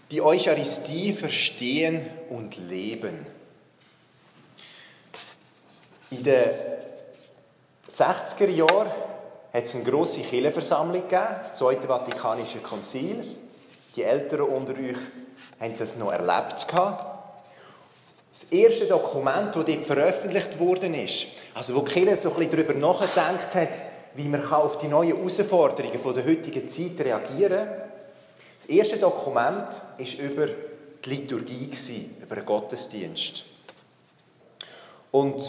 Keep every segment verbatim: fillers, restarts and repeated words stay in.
Die Eucharistie verstehen und leben. In den sechziger Jahren hat es eine grosse Kirchenversammlung gegeben, das Zweite Vatikanische Konzil. Die Älteren unter euch haben das noch erlebt. Das erste Dokument, das dort veröffentlicht worden ist, also wo die Kirche so ein bisschen darüber nachgedacht hat, wie man auf die neuen Herausforderungen der heutigen Zeit reagieren kann. Das erste Dokument war über die Liturgie, über den Gottesdienst. Und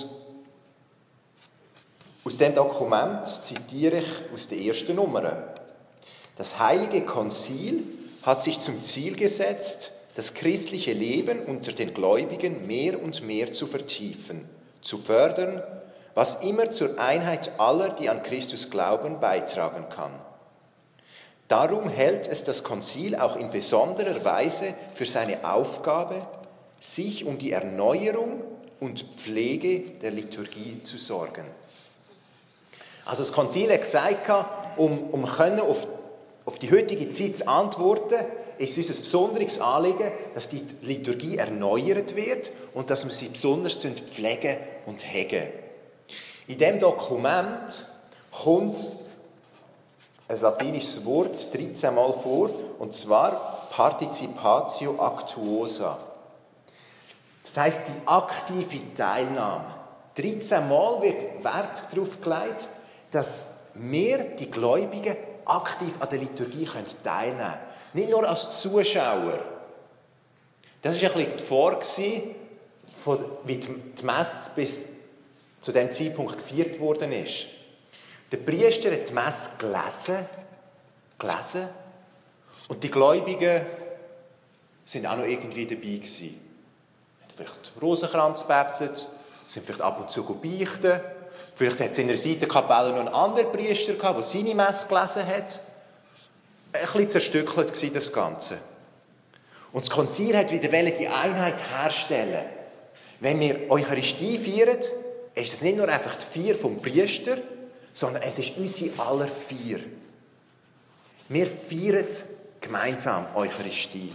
aus diesem Dokument zitiere ich aus der ersten Nummer. Das Heilige Konzil hat sich zum Ziel gesetzt, das christliche Leben unter den Gläubigen mehr und mehr zu vertiefen, zu fördern, was immer zur Einheit aller, die an Christus glauben, beitragen kann. Darum hält es das Konzil auch in besonderer Weise für seine Aufgabe, sich um die Erneuerung und Pflege der Liturgie zu sorgen. Also das Konzil hat gesagt, um, um können auf, auf die heutige Zeit zu antworten, ist es uns ein besonderes Anliegen, dass die Liturgie erneuert wird und dass wir sie besonders pflegen und hegen. In diesem Dokument kommt ein latinisches Wort dreizehn Mal vor, und zwar Participatio Actuosa. Das heisst, die aktive Teilnahme. dreizehn Mal wird Wert darauf gelegt, dass wir, die Gläubigen, aktiv an der Liturgie teilnehmen können. Nicht nur als Zuschauer. Das war ein bisschen die Form, wie die Messe bis zu diesem Zeitpunkt gefeiert worden ist. Der Priester hat die Messe gelesen, gelesen und die Gläubigen sind auch noch irgendwie dabei gewesen. Haben vielleicht Rosenkranz gebetet, sind vielleicht ab und zu beichten. Vielleicht hat es in der Seitenkapelle noch einen anderen Priester gehabt, der seine Messe gelesen hat. Ein bisschen zerstückelt war das Ganze. Und das Konzil hat wieder die Einheit herstellen. Wenn wir Eucharistie feiern, ist es nicht nur einfach die Feier vom Priester, sondern es ist unsere aller Feier. Wir feiern gemeinsam Eucharistie.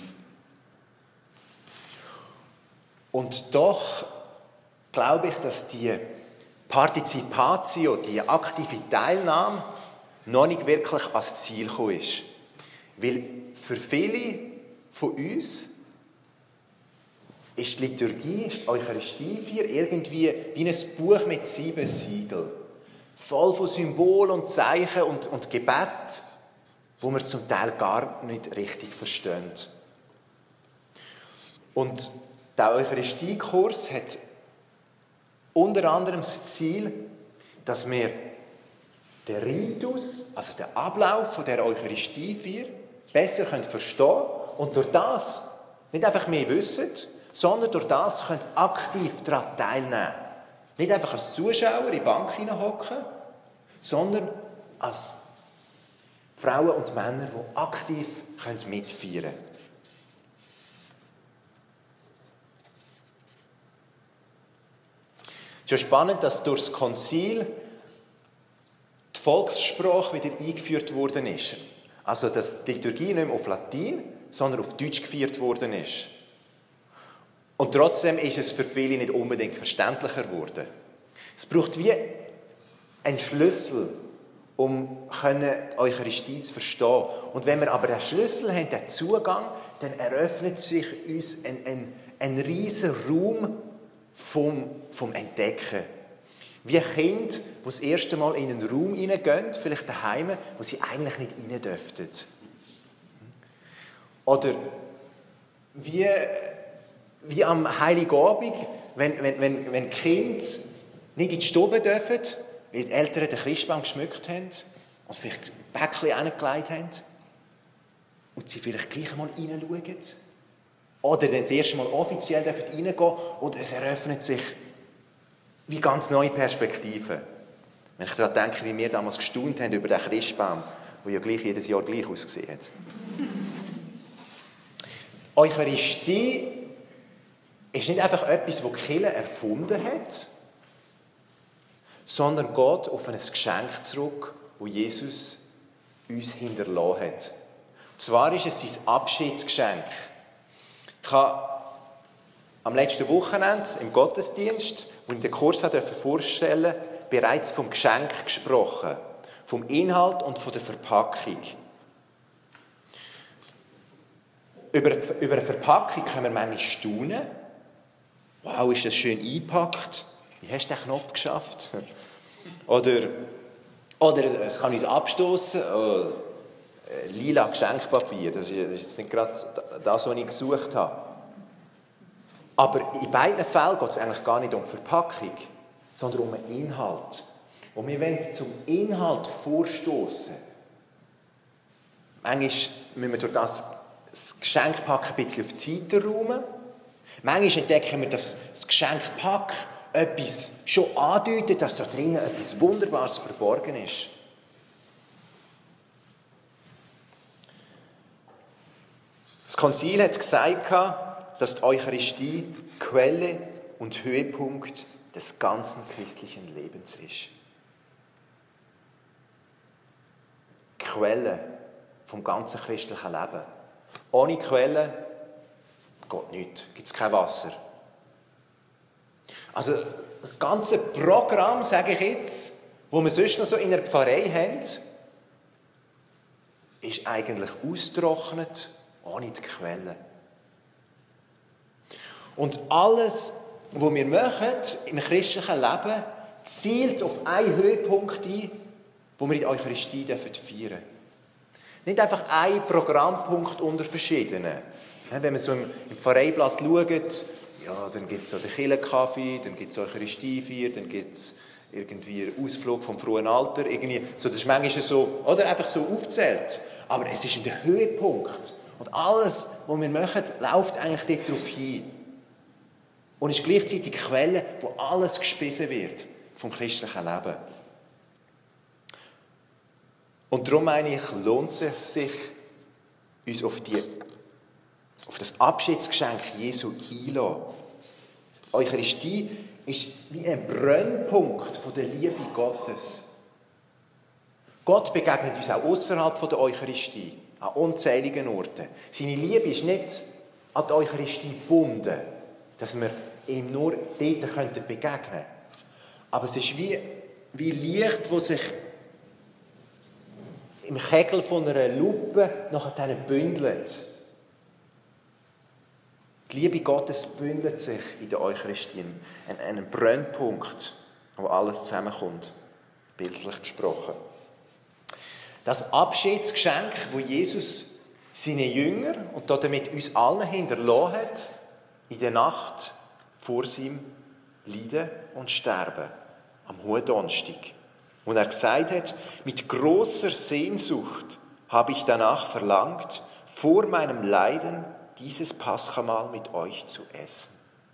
Und doch glaube ich, dass die Partizipatio, die aktive Teilnahme, noch nicht wirklich ans Ziel gekommen ist. Weil für viele von uns ist die Liturgie, ist die Eucharistiefeier irgendwie wie ein Buch mit sieben Siegeln. Voll von Symbolen und Zeichen und, und Gebet, wo wir zum Teil gar nicht richtig verstehen. Und der Eucharistiekurs hat unter anderem das Ziel, dass wir den Ritus, also den Ablauf von der Eucharistiefeier, besser verstehen können und durch das nicht einfach mehr wissen, sondern durch das können aktiv daran teilnehmen. Nicht einfach als Zuschauer in die Bank hineinhocken, sondern als Frauen und Männer, die aktiv mitfeiern können. Es ist ja spannend, dass durch das Konzil die Volkssprache wieder eingeführt worden ist. Also, dass die Liturgie nicht mehr auf Latein, sondern auf Deutsch gefeiert worden ist. Und trotzdem ist es für viele nicht unbedingt verständlicher geworden. Es braucht wie einen Schlüssel, um die Eucharistie zu verstehen. Und wenn wir aber den Schlüssel haben, den Zugang, dann eröffnet sich uns ein, ein, ein riesiger Raum vom, vom Entdecken. Wie Kinder, die das erste Mal in einen Raum hineingehen, vielleicht daheim, wo sie eigentlich nicht rein dürften. Oder wie, wie am Heiligabend, wenn, wenn, wenn, wenn Kinder nicht in die Stube dürfen, weil die Eltern den Christbaum geschmückt haben und vielleicht Päckchen hineingelegt haben und sie vielleicht gleich einmal hineinschauen. Oder dann das erste Mal offiziell reingehen dürfen und es eröffnet sich wie ganz neue Perspektiven. Wenn ich daran denke, wie wir damals gestaunt haben über den Christbaum, der ja gleich jedes Jahr gleich ausgesehen hat. Eucharistie ist nicht einfach etwas, das die Kirche erfunden hat, sondern geht auf ein Geschenk zurück, das Jesus uns hinterlassen hat. Und zwar ist es sein Abschiedsgeschenk. Ich habe am letzten Wochenende im Gottesdienst, wo ich den Kurs vorstellen durfte, bereits vom Geschenk gesprochen. Vom Inhalt und von der Verpackung. Über, über eine Verpackung können wir manchmal staunen. Wow, ist das schön eingepackt. Wie hast du den Knopf geschafft? Oder, oder es kann uns abstoßen. Oh, lila Geschenkpapier, das ist jetzt nicht gerade das, was ich gesucht habe. Aber in beiden Fällen geht es eigentlich gar nicht um die Verpackung, sondern um den Inhalt. Und wir wollen zum Inhalt vorstoßen. Manchmal müssen wir durch das, das Geschenkpack ein bisschen auf die Seite räumen. Manchmal entdecken wir, dass das Geschenkpack etwas schon andeutet, dass da drinnen etwas Wunderbares verborgen ist. Das Konzil hat gesagt, dass die Eucharistie Quelle und Höhepunkt des ganzen christlichen Lebens ist. Quelle vom ganzen christlichen Leben. Ohne Quelle geht nichts, gibt es kein Wasser. Also das ganze Programm, sage ich jetzt, wo wir sonst noch so in der Pfarrei haben, ist eigentlich ausgetrocknet ohne die Quelle. Und alles, was wir machen im christlichen Leben, zielt auf einen Höhepunkt ein, wo wir in der Eucharistie feiern dürfen. Nicht einfach ein Programmpunkt unter verschiedenen. Wenn man so im Pfarreiblatt schaut, ja, dann gibt es so den Kirchenkaffee, dann gibt es Eucharistiefeier, dann gibt es irgendwie einen Ausflug vom frühen Alter. Irgendwie, so, das ist manchmal so, oder einfach so aufgezählt. Aber es ist der Höhepunkt. Und alles, was wir machen, läuft eigentlich dort darauf hin. Und ist gleichzeitig die Quelle, wo alles gespissen wird vom christlichen Leben. Und darum meine ich, lohnt es sich, uns auf, die, auf das Abschiedsgeschenk Jesu einzulassen. Eucharistie ist wie ein Brennpunkt von der Liebe Gottes. Gott begegnet uns auch außerhalb der Eucharistie, an unzähligen Orten. Seine Liebe ist nicht an die Eucharistie gebunden, dass wir ihm nur dort begegnen könnten. Aber es ist wie, wie Licht, das sich im Kegel von einer Lupe nachher bündelt. Die Liebe Gottes bündelt sich in der Eucharistie, an einem Brennpunkt, wo alles zusammenkommt, bildlich gesprochen. Das Abschiedsgeschenk, wo Jesus seinen Jüngern und damit uns allen hinterlassen hat, in der Nacht vor seinem Leiden und Sterben, am Hohendonnerstag. Und er gesagt hat, mit großer Sehnsucht habe ich danach verlangt, vor meinem Leiden dieses Paschamahl mit euch zu essen.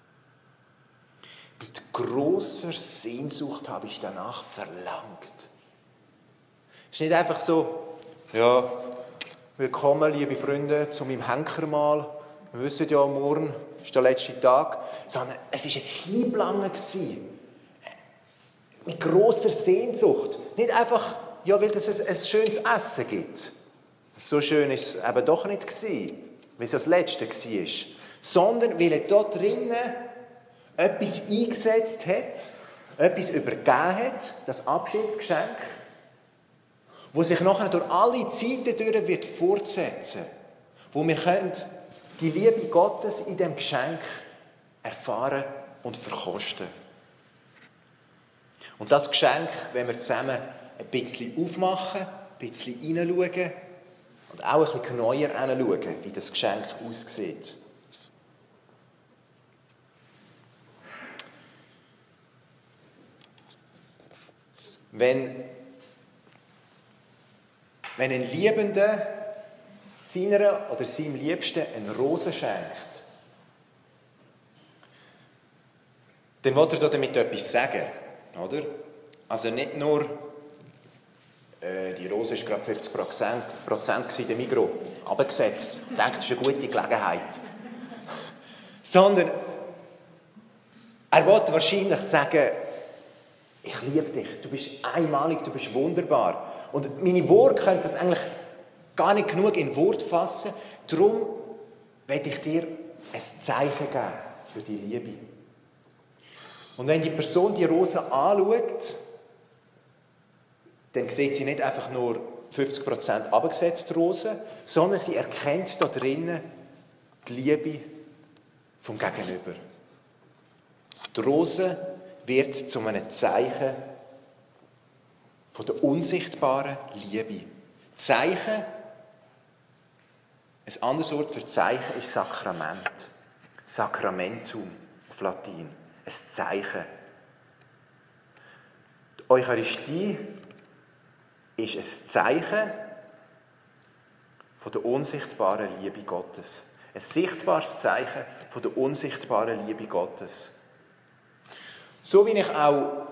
Mit großer Sehnsucht habe ich danach verlangt. Es ist nicht einfach so, ja, willkommen, liebe Freunde, zu meinem Henkermahl. Wir wissen ja, morgen ist der letzte Tag. Sondern es war ein Hinblangen. Mit grosser Sehnsucht. Nicht einfach, ja, weil es ein, ein schönes Essen gibt. So schön war es eben doch nicht gewesen, weil es ja das Letzte war. Sondern weil er dort drinnen etwas eingesetzt hat, etwas übergeben hat, das Abschiedsgeschenk, wo sich nachher durch alle Zeiten durch wird fortsetzen, wo wir können die Liebe Gottes in diesem Geschenk erfahren und verkosten. Und das Geschenk, wenn wir zusammen ein bisschen aufmachen, ein bisschen hineinschauen und auch ein bisschen genauer hinschauen, wie das Geschenk aussieht. Wenn, wenn ein Liebender seiner oder seinem Liebsten eine Rose schenkt, dann will er damit etwas sagen, oder? Also nicht nur, äh, die Rose war gerade fünfzig Prozent in der Migros, runtergesetzt. Ich denke, das ist eine gute Gelegenheit. Sondern er will wahrscheinlich sagen, ich liebe dich, du bist einmalig, du bist wunderbar. Und meine Worte können das eigentlich gar nicht genug in Wort fassen. Darum will ich dir ein Zeichen geben für die Liebe. Und wenn die Person die Rose anschaut, dann sieht sie nicht einfach nur fünfzig Prozent abgesetzte Rosen, sondern sie erkennt da drinnen die Liebe vom Gegenüber. Die Rose wird zu einem Zeichen von der unsichtbaren Liebe. Zeichen, ein anderes Wort für Zeichen ist Sakrament. Sakramentum auf Latein. Ein Zeichen. Die Eucharistie ist ein Zeichen von der unsichtbaren Liebe Gottes. Ein sichtbares Zeichen von der unsichtbaren Liebe Gottes. So wie ich auch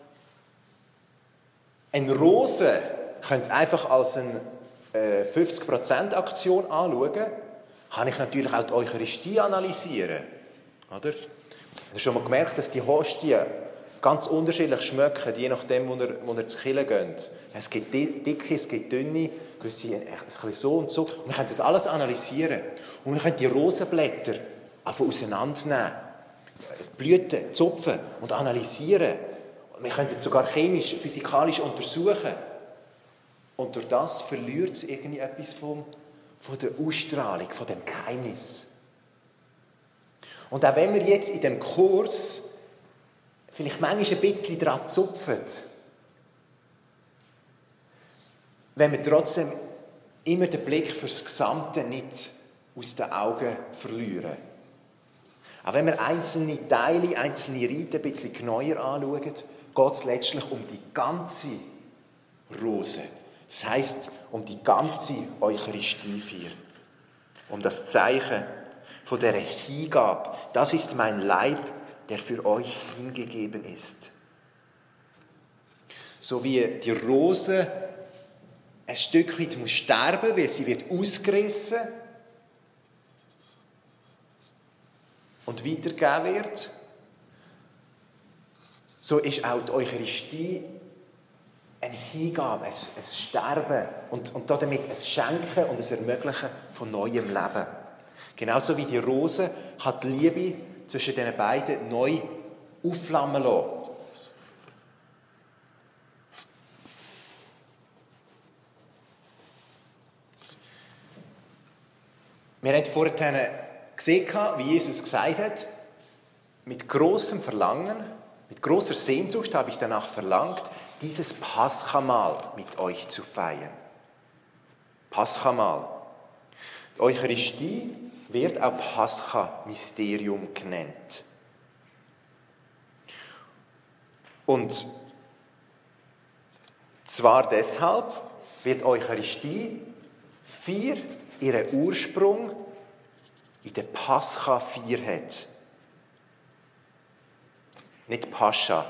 eine Rose könnte einfach als eine fünfzig Prozent Aktion anschauen, kann ich natürlich auch die Eucharistie analysieren. Oder? Hast du schon mal gemerkt, dass die Hostien ganz unterschiedlich schmecken, je nachdem, wo ihr, wo ihr zur Kirche geht. Es gibt dicke, es gibt dünne, gewisse ein bisschen so und so. Und wir können das alles analysieren. Und wir können die Rosenblätter einfach auseinandernehmen, Blüten zupfen und analysieren. Und wir können es sogar chemisch, physikalisch untersuchen. Und durch das verliert es irgendwie etwas von, von der Ausstrahlung, von dem Geheimnis. Und auch wenn wir jetzt in dem Kurs vielleicht manchmal ein bisschen daran zupfen, wenn wir trotzdem immer den Blick für das Gesamte nicht aus den Augen verlieren. Auch wenn wir einzelne Teile, einzelne Riten ein bisschen genauer anschauen, geht es letztlich um die ganze Rose. Das heisst, um die ganze Eucharistiefeier. Um das Zeichen von der Hingabe. Das ist mein Leib, der für euch hingegeben ist. So wie die Rose ein Stück weit muss sterben, weil sie wird ausgerissen und weitergegeben wird, so ist auch die Eucharistie eine Hingabe, ein, ein Sterben und, und damit ein Schenken und ein Ermöglichen von neuem Leben. Genauso wie die Rose kann die Liebe zwischen diesen beiden neu aufflammen lassen. Wir haben vorhin gesehen, wie Jesus gesagt hat, mit großem Verlangen, mit großer Sehnsucht habe ich danach verlangt, dieses Paschamahl mit euch zu feiern. Paschamahl. Die Eucharistie wird auch Pascha-Mysterium genannt. Und zwar deshalb, weil die Eucharistie vier ihren Ursprung in der Pascha-Vier hat. Nicht Pascha.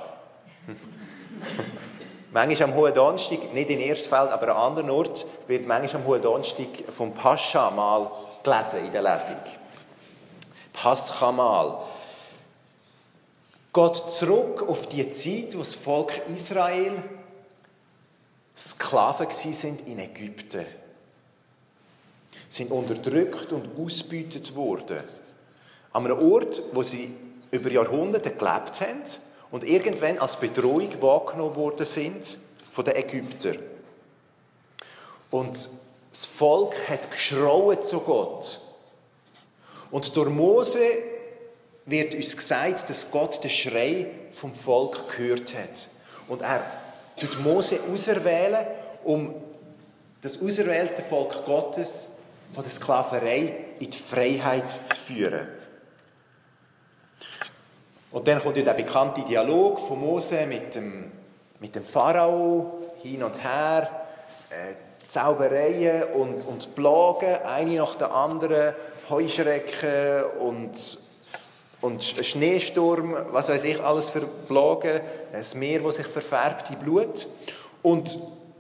Manchmal am Hohen Donnerstag, nicht in Erstfeld, aber an anderen Orten, wird manchmal am Hohen Donnerstag vom Pascha-Mahl gelesen in der Lesung. Pascha-Mahl. Geht zurück auf die Zeit, wo das Volk Israel Sklaven waren in Ägypten. Sie sind unterdrückt und ausgebeutet worden. An einem Ort, wo sie über Jahrhunderte gelebt haben und irgendwann als Bedrohung wahrgenommen worden sind von den Ägyptern. Und das Volk hat geschrauen zu Gott. Und durch Mose wird uns gesagt, dass Gott den Schrei vom Volk gehört hat. Und er tut Mose auserwählen, um das auserwählte Volk Gottes von der Sklaverei in die Freiheit zu führen. Und dann kommt ja der bekannte Dialog von Mose mit dem, mit dem Pharao, hin und her, äh, Zaubereien und, und Plagen, eine nach der anderen, Heuschrecken und, und Schneesturm, was weiß ich, alles für Plagen, ein Meer, das sich verfärbt in Blut. Und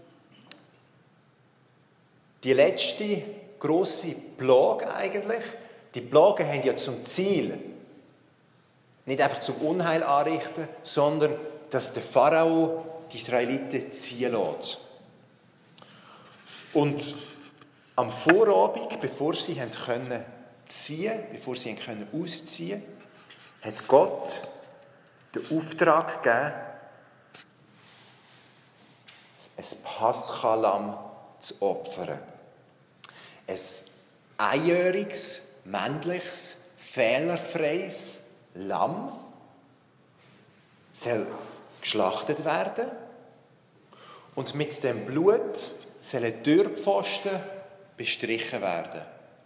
die letzte grosse Plage eigentlich, die Plagen haben ja zum Ziel, nicht einfach zum Unheil anrichten, sondern dass der Pharao die Israeliten ziehen lässt. Und am Vorabend, bevor sie können ziehen, bevor sie ihn ausziehen können, hat Gott den Auftrag gegeben, ein Paschalamm zu opfern. Ein einjähriges, männliches, fehlerfreies Lamm soll geschlachtet werden und mit dem Blut sollen Türpfosten bestrichen werden.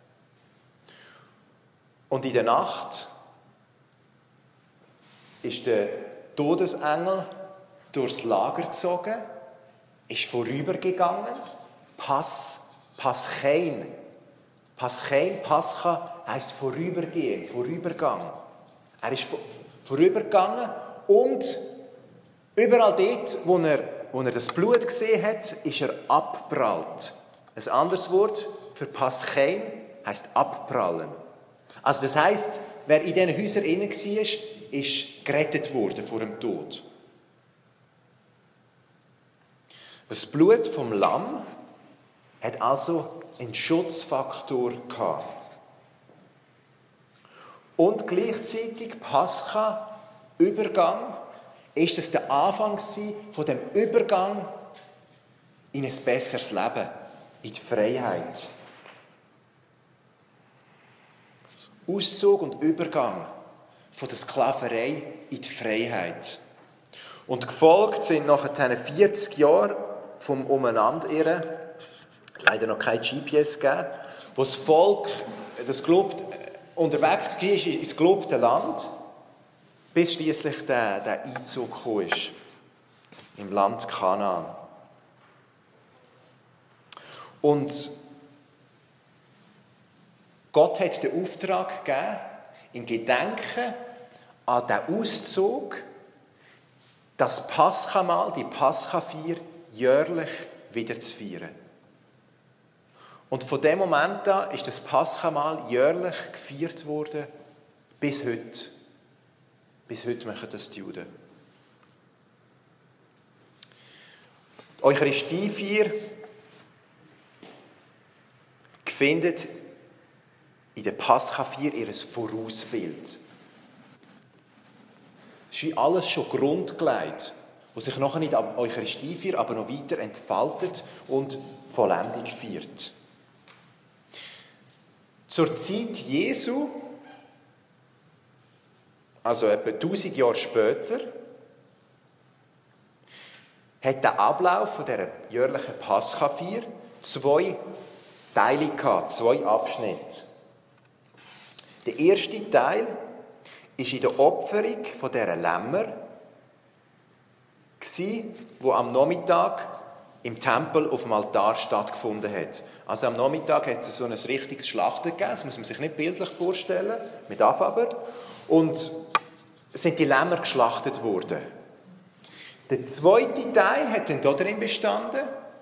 Und in der Nacht ist der Todesengel durchs Lager gezogen, ist vorübergegangen. Pas, Paschein. Paschein, Pascha heisst vorübergehen, Vorübergang. Er ist vorübergegangen und überall dort, wo er, wo er das Blut gesehen hat, ist er abprallt. Ein anderes Wort für Paschein heisst abprallen. Also das heisst, wer in diesen Häusern innen war, ist gerettet worden vor dem Tod. Das Blut vom Lamm hat also einen Schutzfaktor gehabt. Und gleichzeitig Pascha, Übergang, ist es der Anfang von dem Übergang in ein besseres Leben, in die Freiheit. Auszug und Übergang von der Sklaverei in die Freiheit. Und gefolgt sind nachher vierzig Jahre vom Umeinanderirren, leider noch kein G P S gegeben, wo das Volk das gelobt, unterwegs war ins gelobte Land, bis schliesslich der, der Einzug gekommen ist im Land Kanaan. Und Gott hat den Auftrag gegeben, in Gedenken an den Auszug, das Paschamal, die Paschafeier, jährlich wieder zu feiern. Und von dem Moment an ist das Paschamal jährlich gefeiert worden, bis heute. Bis heute machen das die Juden. Die Eucharistiefeier findet in der Paschafeier ihr Vorausbild. Es ist alles schon grundgelegt, was sich nachher in der Eucharistiefeier aber noch weiter entfaltet und Vollendung feiert. Zur Zeit Jesu, also etwa tausend Jahre später, hat der Ablauf dieser jährlichen Paschafeier zwei Teile gehabt, zwei Abschnitte. Der erste Teil war in der Opferung dieser Lämmer, die am Nachmittag im Tempel auf dem Altar stattgefunden hat. Also am Nachmittag hat es so ein richtiges Schlachten gegeben, das muss man sich nicht bildlich vorstellen, mit Anfaber. Und es sind die Lämmer geschlachtet worden. Der zweite Teil hat dann darin bestanden,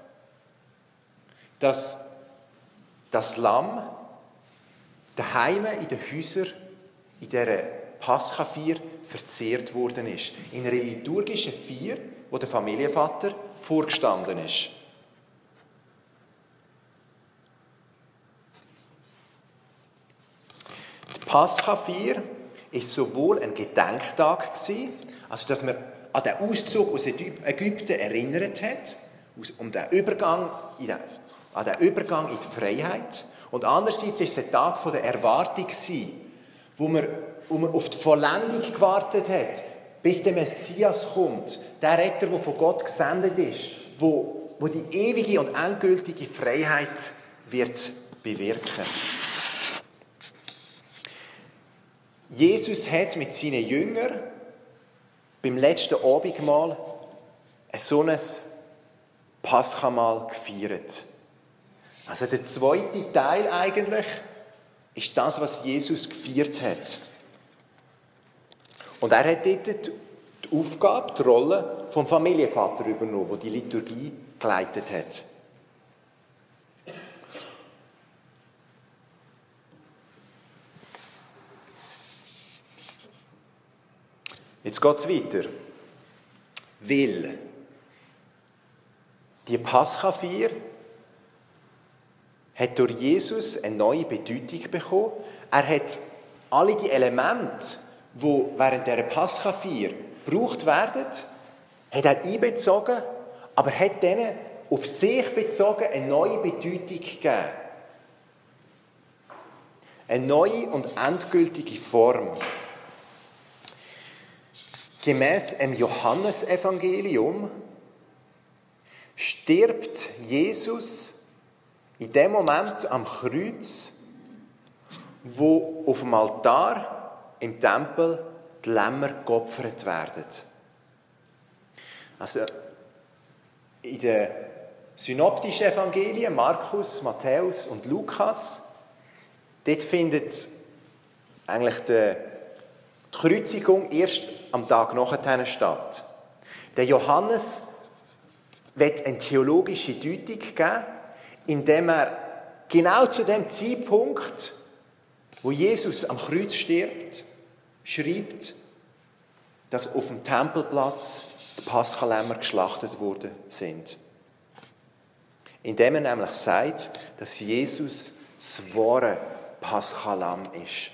dass das Lamm daheim in den Häusern in dieser Paschafeier verzehrt worden ist. In einer liturgischen Feier, wo der Familienvater vorgestanden ist. Die Paschafeier war sowohl ein Gedenktag, also dass man an den Auszug aus Ägypten erinnert hat, um den Übergang in den, an den Übergang in die Freiheit. Und andererseits war es ein Tag der Erwartung, wo man, wo man auf die Vollendung gewartet hat, bis der Messias kommt, der Retter, der von Gott gesendet ist, wo, wo die ewige und endgültige Freiheit wird bewirken. Jesus hat mit seinen Jüngern beim letzten Abendmahl ein so ein Paschamal gefeiert. Also der zweite Teil eigentlich ist das, was Jesus gefeiert hat. Und er hat dort die Aufgabe, die Rolle vom Familienvater übernommen, der die Liturgie geleitet hat. Jetzt geht es weiter. Weil die Paschafeier hat durch Jesus eine neue Bedeutung bekommen. Er hat alle die Elemente, die während dieser Paschafeier gebraucht werden, hat er einbezogen, aber hat denen auf sich bezogen eine neue Bedeutung gegeben. Eine neue und endgültige Form. Gemäss dem Johannesevangelium stirbt Jesus in dem Moment am Kreuz, wo auf dem Altar im Tempel die Lämmer geopfert werden. Also in den synoptischen Evangelien, Markus, Matthäus und Lukas, dort findet eigentlich die Kreuzigung erst am Tag nachher statt. Der Johannes wird eine theologische Deutung geben, indem er genau zu dem Zeitpunkt, wo Jesus am Kreuz stirbt, schreibt, dass auf dem Tempelplatz die Paschalämmer geschlachtet worden sind. Indem er nämlich sagt, dass Jesus das wahre Paschalamm ist.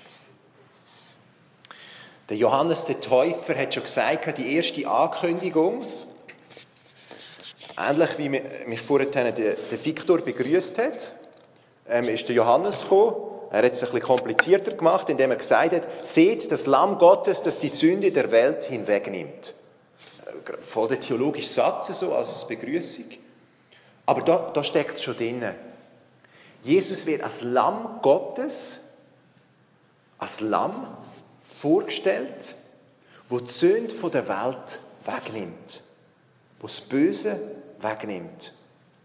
Der Johannes der Täufer hat schon gesagt, die erste Ankündigung, ähnlich wie mich vorhin der Viktor begrüßt hat, ähm, ist der Johannes gekommen. Er hat es ein bisschen komplizierter gemacht, indem er gesagt hat, seht das Lamm Gottes, das die Sünde der Welt hinwegnimmt. Voll der theologische Satz, so als Begrüßung. Aber da, da steckt es schon drin. Jesus wird als Lamm Gottes, als Lamm vorgestellt, wo die Sünde von der Welt wegnimmt, wo das Böse wegnimmt.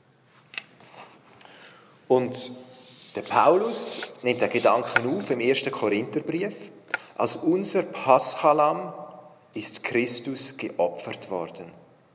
Und der Paulus nimmt den Gedanken auf im ersten Korintherbrief. Als unser Paschalamm ist Christus geopfert worden.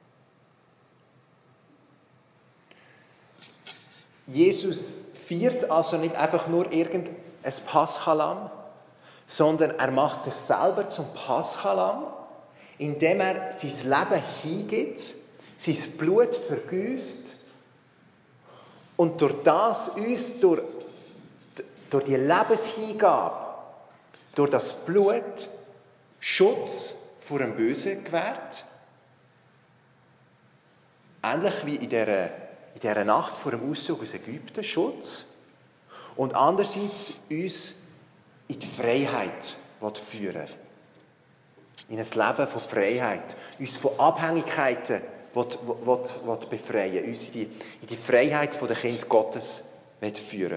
Jesus feiert also nicht einfach nur irgendein Paschalamm, sondern er macht sich selber zum Paschalamm, indem er sein Leben hingibt, sein Blut vergießt und durch das uns, durch, durch die Lebenshingabe, durch das Blut Schutz vor dem Bösen gewährt. Ähnlich wie in dieser, in dieser Nacht vor dem Auszug aus Ägypten Schutz. Und andererseits uns in die Freiheit führen. In ein Leben von Freiheit. Uns von Abhängigkeiten befreien. Uns in die, in die Freiheit der Kinder Gottes führen.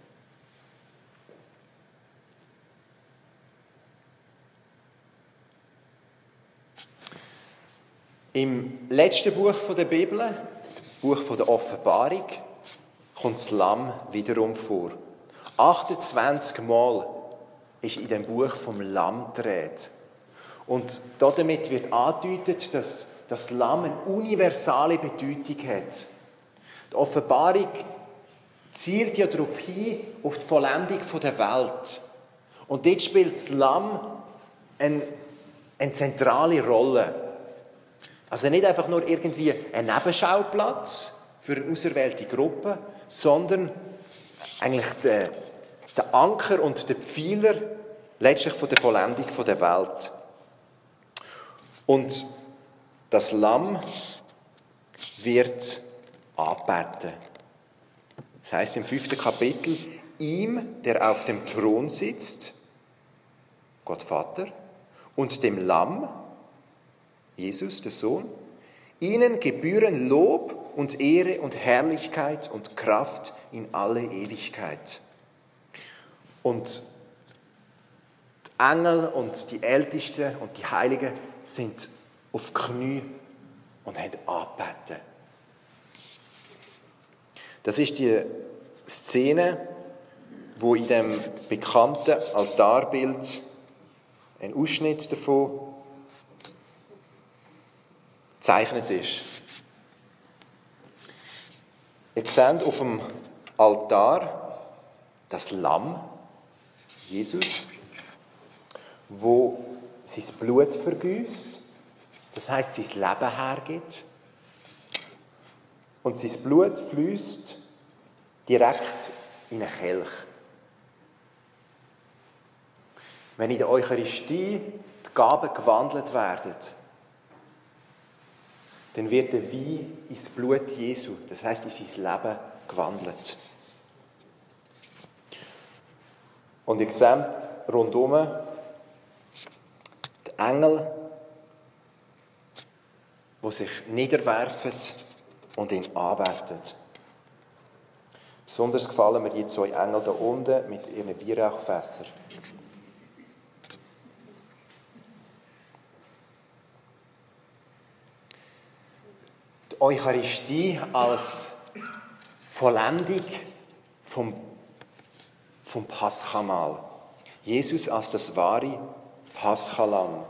Im letzten Buch der Bibel, dem Buch der Offenbarung, kommt das Lamm wiederum vor. achtundzwanzig Mal ist in dem Buch vom Lamm die Rede. Und damit wird angedeutet, dass das Lamm eine universale Bedeutung hat. Die Offenbarung zielt ja darauf hin, auf die Vollendung der Welt. Und dort spielt das Lamm eine, eine zentrale Rolle. Also nicht einfach nur irgendwie ein Nebenschauplatz für eine auserwählte Gruppe, sondern eigentlich der, der Anker und der Pfeiler letztlich von der Vollendung der Welt. Und das Lamm wird angebeten. Das heißt im fünften Kapitel, ihm, der auf dem Thron sitzt, Gott Vater, und dem Lamm, Jesus, der Sohn, ihnen gebühren Lob und Ehre und Herrlichkeit und Kraft in alle Ewigkeit. Und die Engel und die Ältesten und die Heiligen sind auf Knie und haben angebeten. Das ist die Szene, wo in dem bekannten Altarbild ein Ausschnitt davon gezeichnet ist. Ihr seht auf dem Altar das Lamm, Jesus, wo sein Blut vergießt, das heisst, sein Leben hergibt. Und sein Blut fließt direkt in einen Kelch. Wenn in der Eucharistie die Gaben gewandelt werden, dann wird der Wein ins Blut Jesu, das heisst in sein Leben, gewandelt. Und ihr seht rundherum die Engel, die sich niederwerfen und ihn anbeten. Besonders gefallen mir die zwei Engel da unten mit ihren Weihrauchfässern. Die Eucharistie als Vollendung vom, vom Paschamahl. Jesus als das wahre Paschalamm.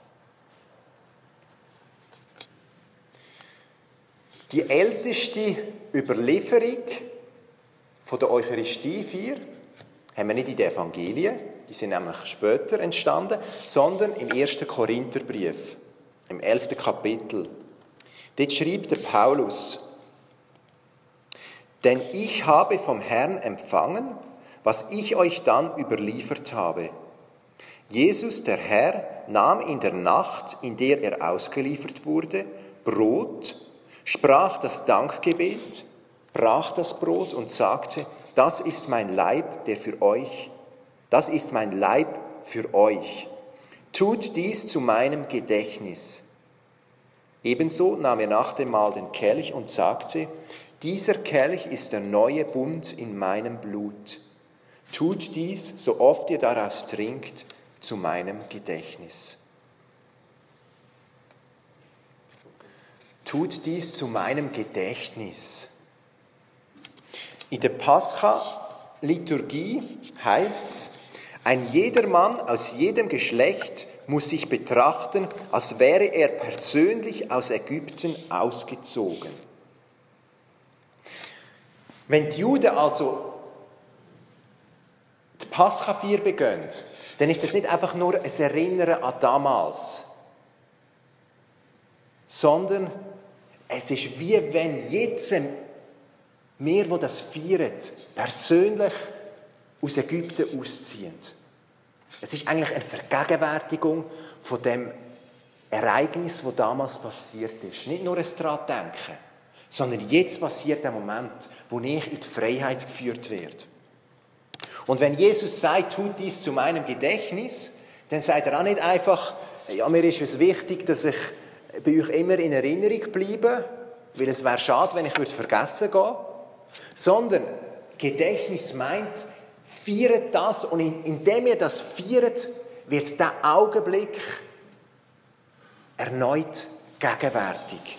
Die älteste Überlieferung von der Eucharistiefeier haben wir nicht in den Evangelien, die sind nämlich später entstanden, sondern im ersten Korintherbrief, im elften Kapitel. Dort schreibt der Paulus: Denn ich habe vom Herrn empfangen, was ich euch dann überliefert habe. Jesus, der Herr, nahm in der Nacht, in der er ausgeliefert wurde, Brot, sprach das Dankgebet, brach das Brot und sagte: Das ist mein Leib, der für euch, das ist mein Leib für euch. Tut dies zu meinem Gedächtnis. Ebenso nahm er nach dem Mahl den Kelch und sagte: Dieser Kelch ist der neue Bund in meinem Blut. Tut dies, so oft ihr daraus trinkt, zu meinem Gedächtnis. Tut dies zu meinem Gedächtnis. In der Pascha-Liturgie heißt es, ein jedermann aus jedem Geschlecht muss sich betrachten, als wäre er persönlich aus Ägypten ausgezogen. Wenn die Juden also die Paschafeier begehen, dann ist das nicht einfach nur ein Erinnern an damals, sondern es ist wie wenn jetzt wir, die das feiern, persönlich aus Ägypten ausziehen. Es ist eigentlich eine Vergegenwärtigung von dem Ereignis, das damals passiert ist. Nicht nur ein daran denken, sondern jetzt passiert der Moment, wo ich in die Freiheit geführt werde. Und wenn Jesus sagt, tut dies zu meinem Gedächtnis, dann sagt er auch nicht einfach, ja, mir ist es wichtig, dass ich bei euch immer in Erinnerung bleibe, weil es wäre schade, wenn ich vergessen würde, sondern Gedächtnis meint, feiert das und indem ihr das feiert, wird der Augenblick erneut gegenwärtig.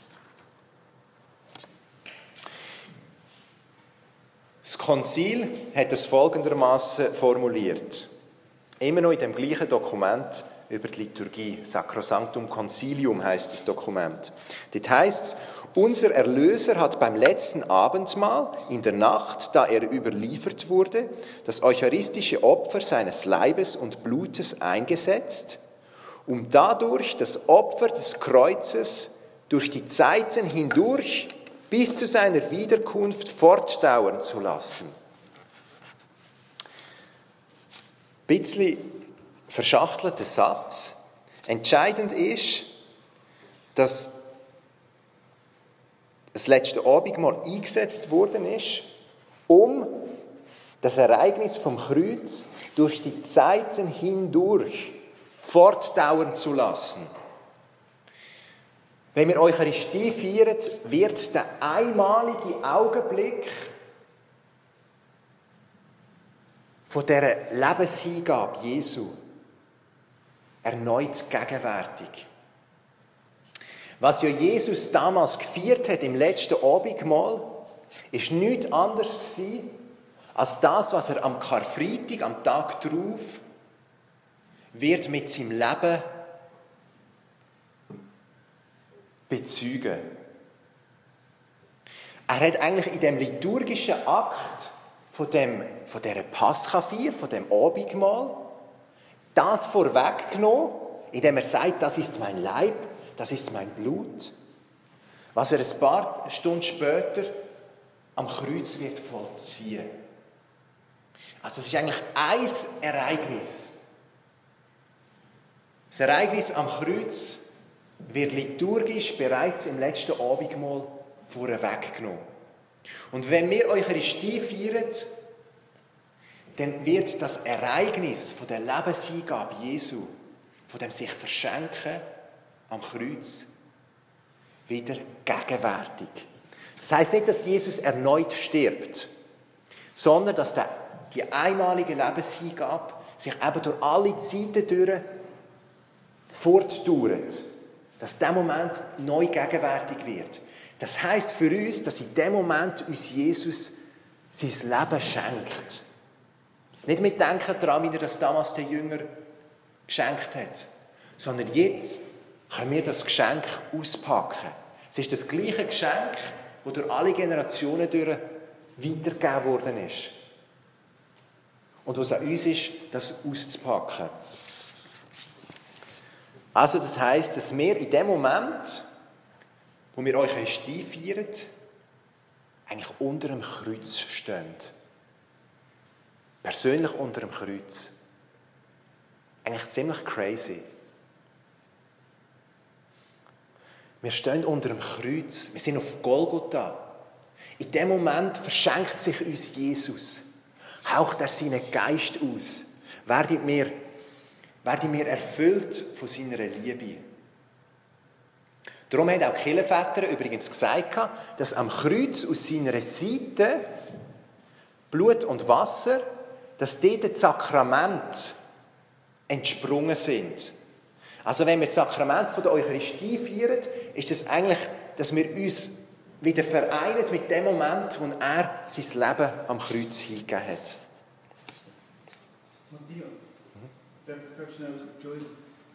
Das Konzil hat es folgendermaßen formuliert. Immer noch in dem gleichen Dokument über die Liturgie. Sacrosanctum Concilium heißt das Dokument. Dort heißt es: Unser Erlöser hat beim letzten Abendmahl, in der Nacht, da er überliefert wurde, das eucharistische Opfer seines Leibes und Blutes eingesetzt, um dadurch das Opfer des Kreuzes durch die Zeiten hindurch bis zu seiner Wiederkunft fortdauern zu lassen. Ein bisschen verschachtelter Satz. Entscheidend ist, dass das letzte Abendmahl eingesetzt worden ist, um das Ereignis vom Kreuz durch die Zeiten hindurch fortdauern zu lassen. Wenn wir Eucharistie feiern, wird der einmalige Augenblick von dieser Lebenshingabe Jesu erneut gegenwärtig. Was ja Jesus damals gefeiert hat im letzten Abendmahl, ist nichts anderes gewesen, als das, was er am Karfreitag, am Tag darauf, wird mit seinem Leben bezeugen. Er hat eigentlich in dem liturgischen Akt von, dem, von dieser Paschafeier, von dem Abendmahl, das vorweggenommen, indem er sagt, das ist mein Leib, das ist mein Blut, was er ein paar Stunden später am Kreuz wird vollziehen. Also es ist eigentlich ein Ereignis. Das Ereignis am Kreuz wird liturgisch bereits im letzten Abendmahl vorweggenommen. Und wenn wir Eucharistie feiern, dann wird das Ereignis von der Lebenshingabe Jesu, von dem sich verschenken am Kreuz, wieder gegenwärtig. Das heisst nicht, dass Jesus erneut stirbt, sondern dass der, die einmalige Lebenshingabe sich eben durch alle Zeiten durch fortdauert. Dass dieser Moment neu gegenwärtig wird. Das heisst für uns, dass in dem Moment uns Jesus sein Leben schenkt. Nicht mit Denken daran, wie er das damals den Jüngern geschenkt hat, sondern jetzt können wir das Geschenk auspacken. Es ist das gleiche Geschenk, das durch alle Generationen durch weitergegeben worden ist. Und was an uns ist, das auszupacken. Also das heisst, dass wir in dem Moment, wo wir Eucharistie feiern, eigentlich unter dem Kreuz stehen. Persönlich unter dem Kreuz. Eigentlich ziemlich crazy. Wir stehen unter dem Kreuz. Wir sind auf Golgotha. In dem Moment verschenkt sich uns Jesus. Haucht er seinen Geist aus. Werden wir, werden wir erfüllt von seiner Liebe. Darum haben auch die Kirchenväter übrigens gesagt, dass am Kreuz aus seiner Seite Blut und Wasser, dass dort das Sakrament entsprungen sind. Also wenn wir das Sakrament von der Eucharistie feiern, ist es eigentlich, dass wir uns wieder vereinen mit dem Moment, wo er sein Leben am Kreuz hingegeben hat. Matthias, darf ich gerade schnell, Entschuldigung.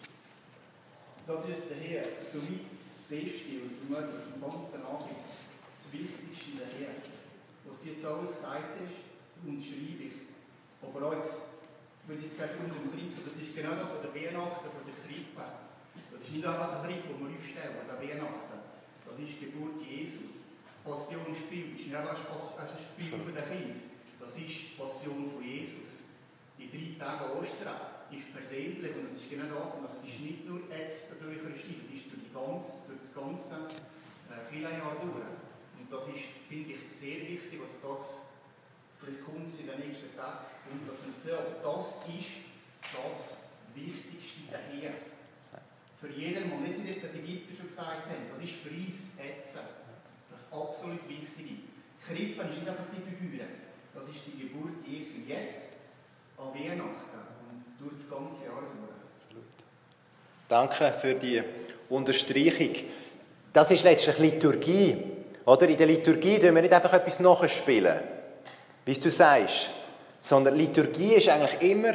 Das ist daher so weit das Beste und vermutlich im ganzen Abend das Wichtigste daher. Was du jetzt alles gesagt hast, unterschreibe ich. Aber auch jetzt, wenn ich jetzt gerade unter dem Kreuz, das ist genau das, was der Weihnachten von der Krippe. Das ist nicht einfach eine Krippe, die wir aufstellen, der Weihnachten. Das ist die Geburt Jesu. Das Passionsspiel ist nicht einfach ein Spiel für das Kind. Das ist die Passion von Jesus. Die drei Tage Ostern ist persönlich und das ist genau das. Und das ist nicht nur jetzt der Eucharistie, das ist durch, die ganze, durch das ganze äh, Kirchenjahr durch. Und das ist, finde ich, sehr wichtig, was das vielleicht kommt in den nächsten Tagen. Und dass man sagt, das ist das Wichtigste daher. Für jedermann, nicht wie die Ägypter schon gesagt haben, das ist für uns jetzt das absolut Wichtige. Krippen ist nicht einfach die Figur, das ist die Geburt Jesu jetzt an Weihnachten und durch das ganze Jahr durch. Danke für die Unterstreichung. Das ist letztlich Liturgie. Oder? In der Liturgie tun wir nicht einfach etwas nachspielen, wie du sagst, sondern Liturgie ist eigentlich immer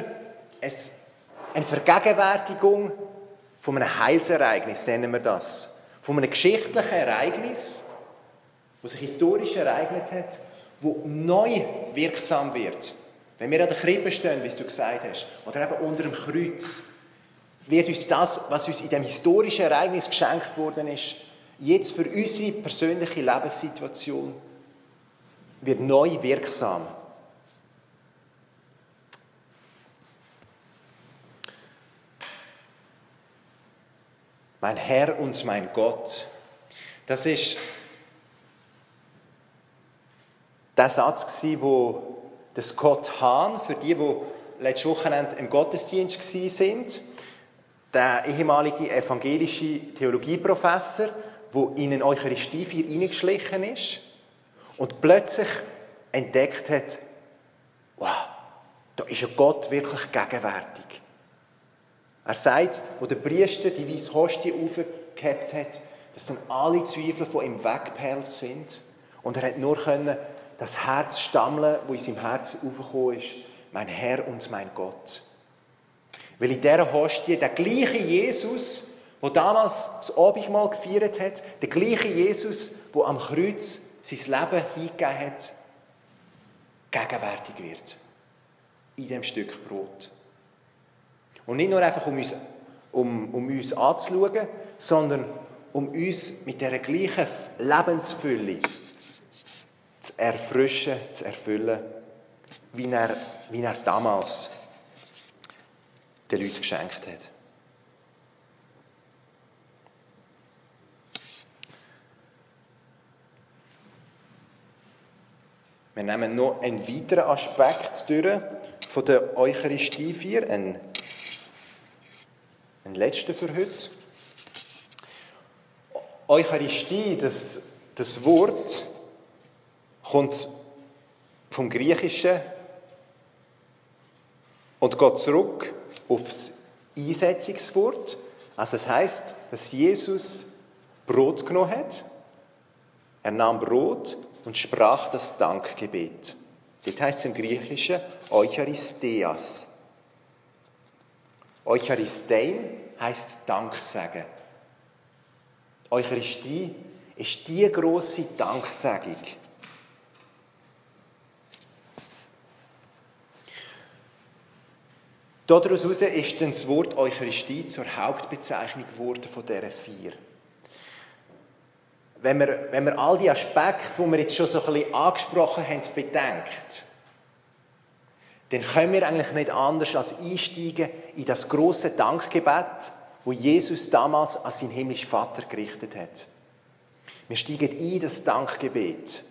eine Vergegenwärtigung von einem Heilsereignis, nennen wir das. Von einem geschichtlichen Ereignis, das sich historisch ereignet hat, das neu wirksam wird. Wenn wir an der Krippe stehen, wie du gesagt hast, oder eben unter dem Kreuz, wird uns das, was uns in dem historischen Ereignis geschenkt worden ist, jetzt für unsere persönliche Lebenssituation, wird neu wirksam. Mein Herr und mein Gott. Das ist der Satz, wo der Scott Hahn, für die, die letztes Wochenende im Gottesdienst waren, der ehemalige evangelische Theologieprofessor, der in eine Eucharistiefeier hineingeschlichen ist und plötzlich entdeckt hat, wow, da ist ein Gott wirklich gegenwärtig. Er sagt, wo der Priester die weiße Hostie aufgehebt hat, dass dann alle Zweifel von ihm weggeperlt sind und er hat nur können das Herz stammeln, das in seinem Herzen aufgekommen ist, mein Herr und mein Gott. Weil in dieser Hostie der gleiche Jesus, der damals das Abendmahl gefeiert hat, der gleiche Jesus, der am Kreuz sein Leben hingegeben hat, gegenwärtig wird. In dem Stück Brot. Und nicht nur einfach, um uns, um, um uns anzuschauen, sondern um uns mit dieser gleichen Lebensfülle zu erfrischen, zu erfüllen, wie er, wie er damals den Leuten geschenkt hat. Wir nehmen noch einen weiteren Aspekt durch von der Eucharistiefeier, einen, einen letzten für heute. Eucharistie, das, das Wort, kommt vom Griechischen und geht zurück auf das Einsetzungswort. Also es heisst, dass Jesus Brot genommen hat. Er nahm Brot und sprach das Dankgebet. Das heisst im Griechischen Eucharisteas. Eucharistein heisst Dank sagen. Eucharistie ist die grosse Danksagung. Daraus ist dann das Wort Eucharistie zur Hauptbezeichnung geworden von dieser Feier. Wenn wir, wenn wir all die Aspekte, die wir jetzt schon so ein bisschen angesprochen haben, bedenkt, dann können wir eigentlich nicht anders als einsteigen in das grosse Dankgebet, wo Jesus damals an seinen himmlischen Vater gerichtet hat. Wir steigen ein in das Dankgebet.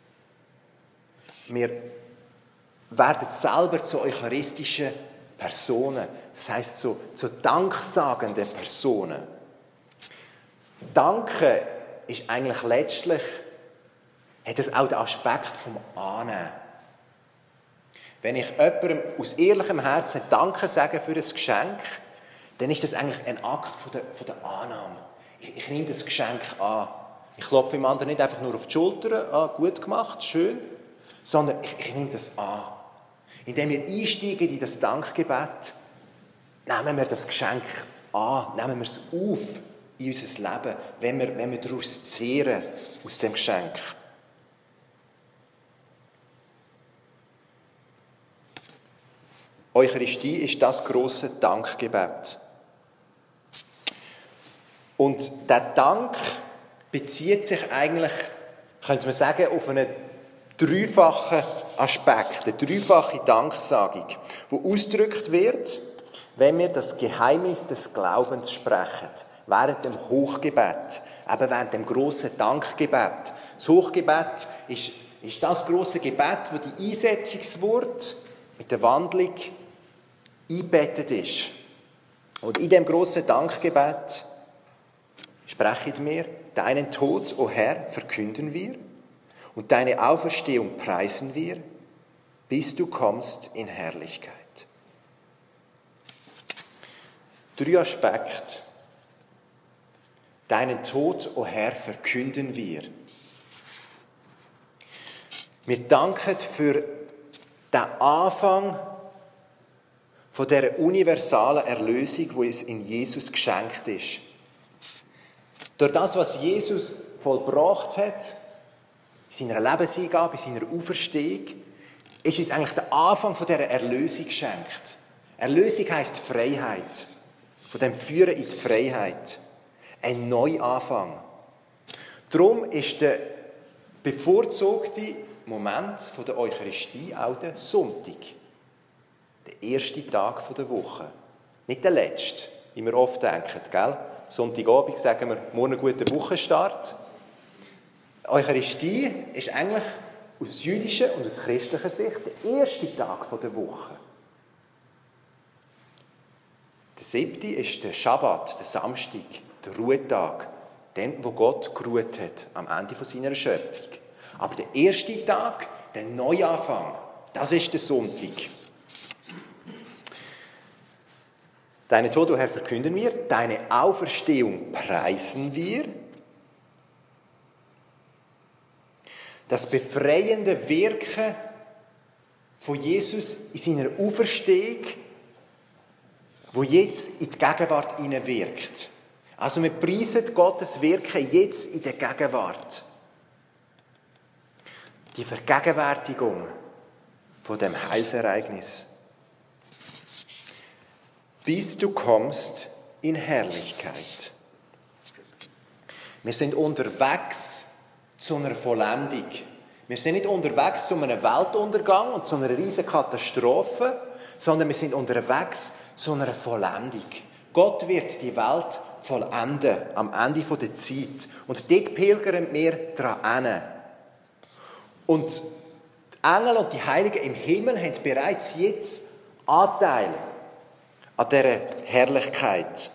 Wir werden selber zu eucharistischen Personen, das heisst zu, zu danksagenden Personen. Danken ist eigentlich letztlich, hat es auch den Aspekt vom Annehmen. Wenn ich jemandem aus ehrlichem Herzen Danke sage für ein Geschenk, dann ist das eigentlich ein Akt von der, von der Annahme. Ich, ich nehme das Geschenk an. Ich klopfe dem anderen nicht einfach nur auf die Schulter, ah, gut gemacht, schön, sondern ich, ich nehme das an. Indem wir einsteigen in das Dankgebet, nehmen wir das Geschenk an, nehmen wir es auf in unser Leben, wenn wir, wenn wir daraus zehren, aus dem Geschenk. Eucharistie ist das grosse Dankgebet. Und der Dank bezieht sich eigentlich, könnte man sagen, auf einen dreifachen Aspekt, eine dreifache Danksagung, die ausgedrückt wird, wenn wir das Geheimnis des Glaubens sprechen, während dem Hochgebet, eben während dem grossen Dankgebet. Das Hochgebet ist, ist das grosse Gebet, wo die Einsetzungswort mit der Wandlung eingebettet ist. Und in dem grossen Dankgebet sprechen wir, deinen Tod, o Herr, verkünden wir und deine Auferstehung preisen wir, bis du kommst in Herrlichkeit. Drei Aspekte. Deinen Tod, o Herr, verkünden wir. Wir danken für den Anfang von dieser universalen Erlösung, die uns in Jesus geschenkt ist. Durch das, was Jesus vollbracht hat, in seiner Lebenseingabe, in seiner Auferstehung, ist uns eigentlich der Anfang von dieser Erlösung geschenkt. Erlösung heisst Freiheit. Von dem Führen in die Freiheit. Ein Neuanfang. Darum ist der bevorzugte Moment der Eucharistie auch der Sonntag. Der erste Tag der Woche. Nicht der letzte, wie wir oft denken. Gell? Sonntagabend sagen wir, morgen guten Wochenstart. Eucharistie ist eigentlich aus jüdischer und aus christlicher Sicht der erste Tag der Woche. Der siebte ist der Schabbat, der Samstag, der Ruhetag, den, wo Gott geruht hat, am Ende seiner Schöpfung. Aber der erste Tag, der Neuanfang, das ist der Sonntag. Deinen Tod, o Herr, verkünden wir, deine Auferstehung preisen wir. Das befreiende Wirken von Jesus in seiner Auferstehung, wo jetzt in die Gegenwart hineinwirkt. Also wir preisen Gottes Wirken jetzt in der Gegenwart. Die Vergegenwärtigung von dem Heilsereignis. Bis du kommst in Herrlichkeit. Wir sind unterwegs zu einer Vollendung. Wir sind nicht unterwegs zu einem Weltuntergang und zu einer riesigen Katastrophe, sondern wir sind unterwegs zu einer Vollendung. Gott wird die Welt vollenden, am Ende der Zeit. Und dort pilgern wir dran hin. Und die Engel und die Heiligen im Himmel haben bereits jetzt Anteil an dieser Herrlichkeit.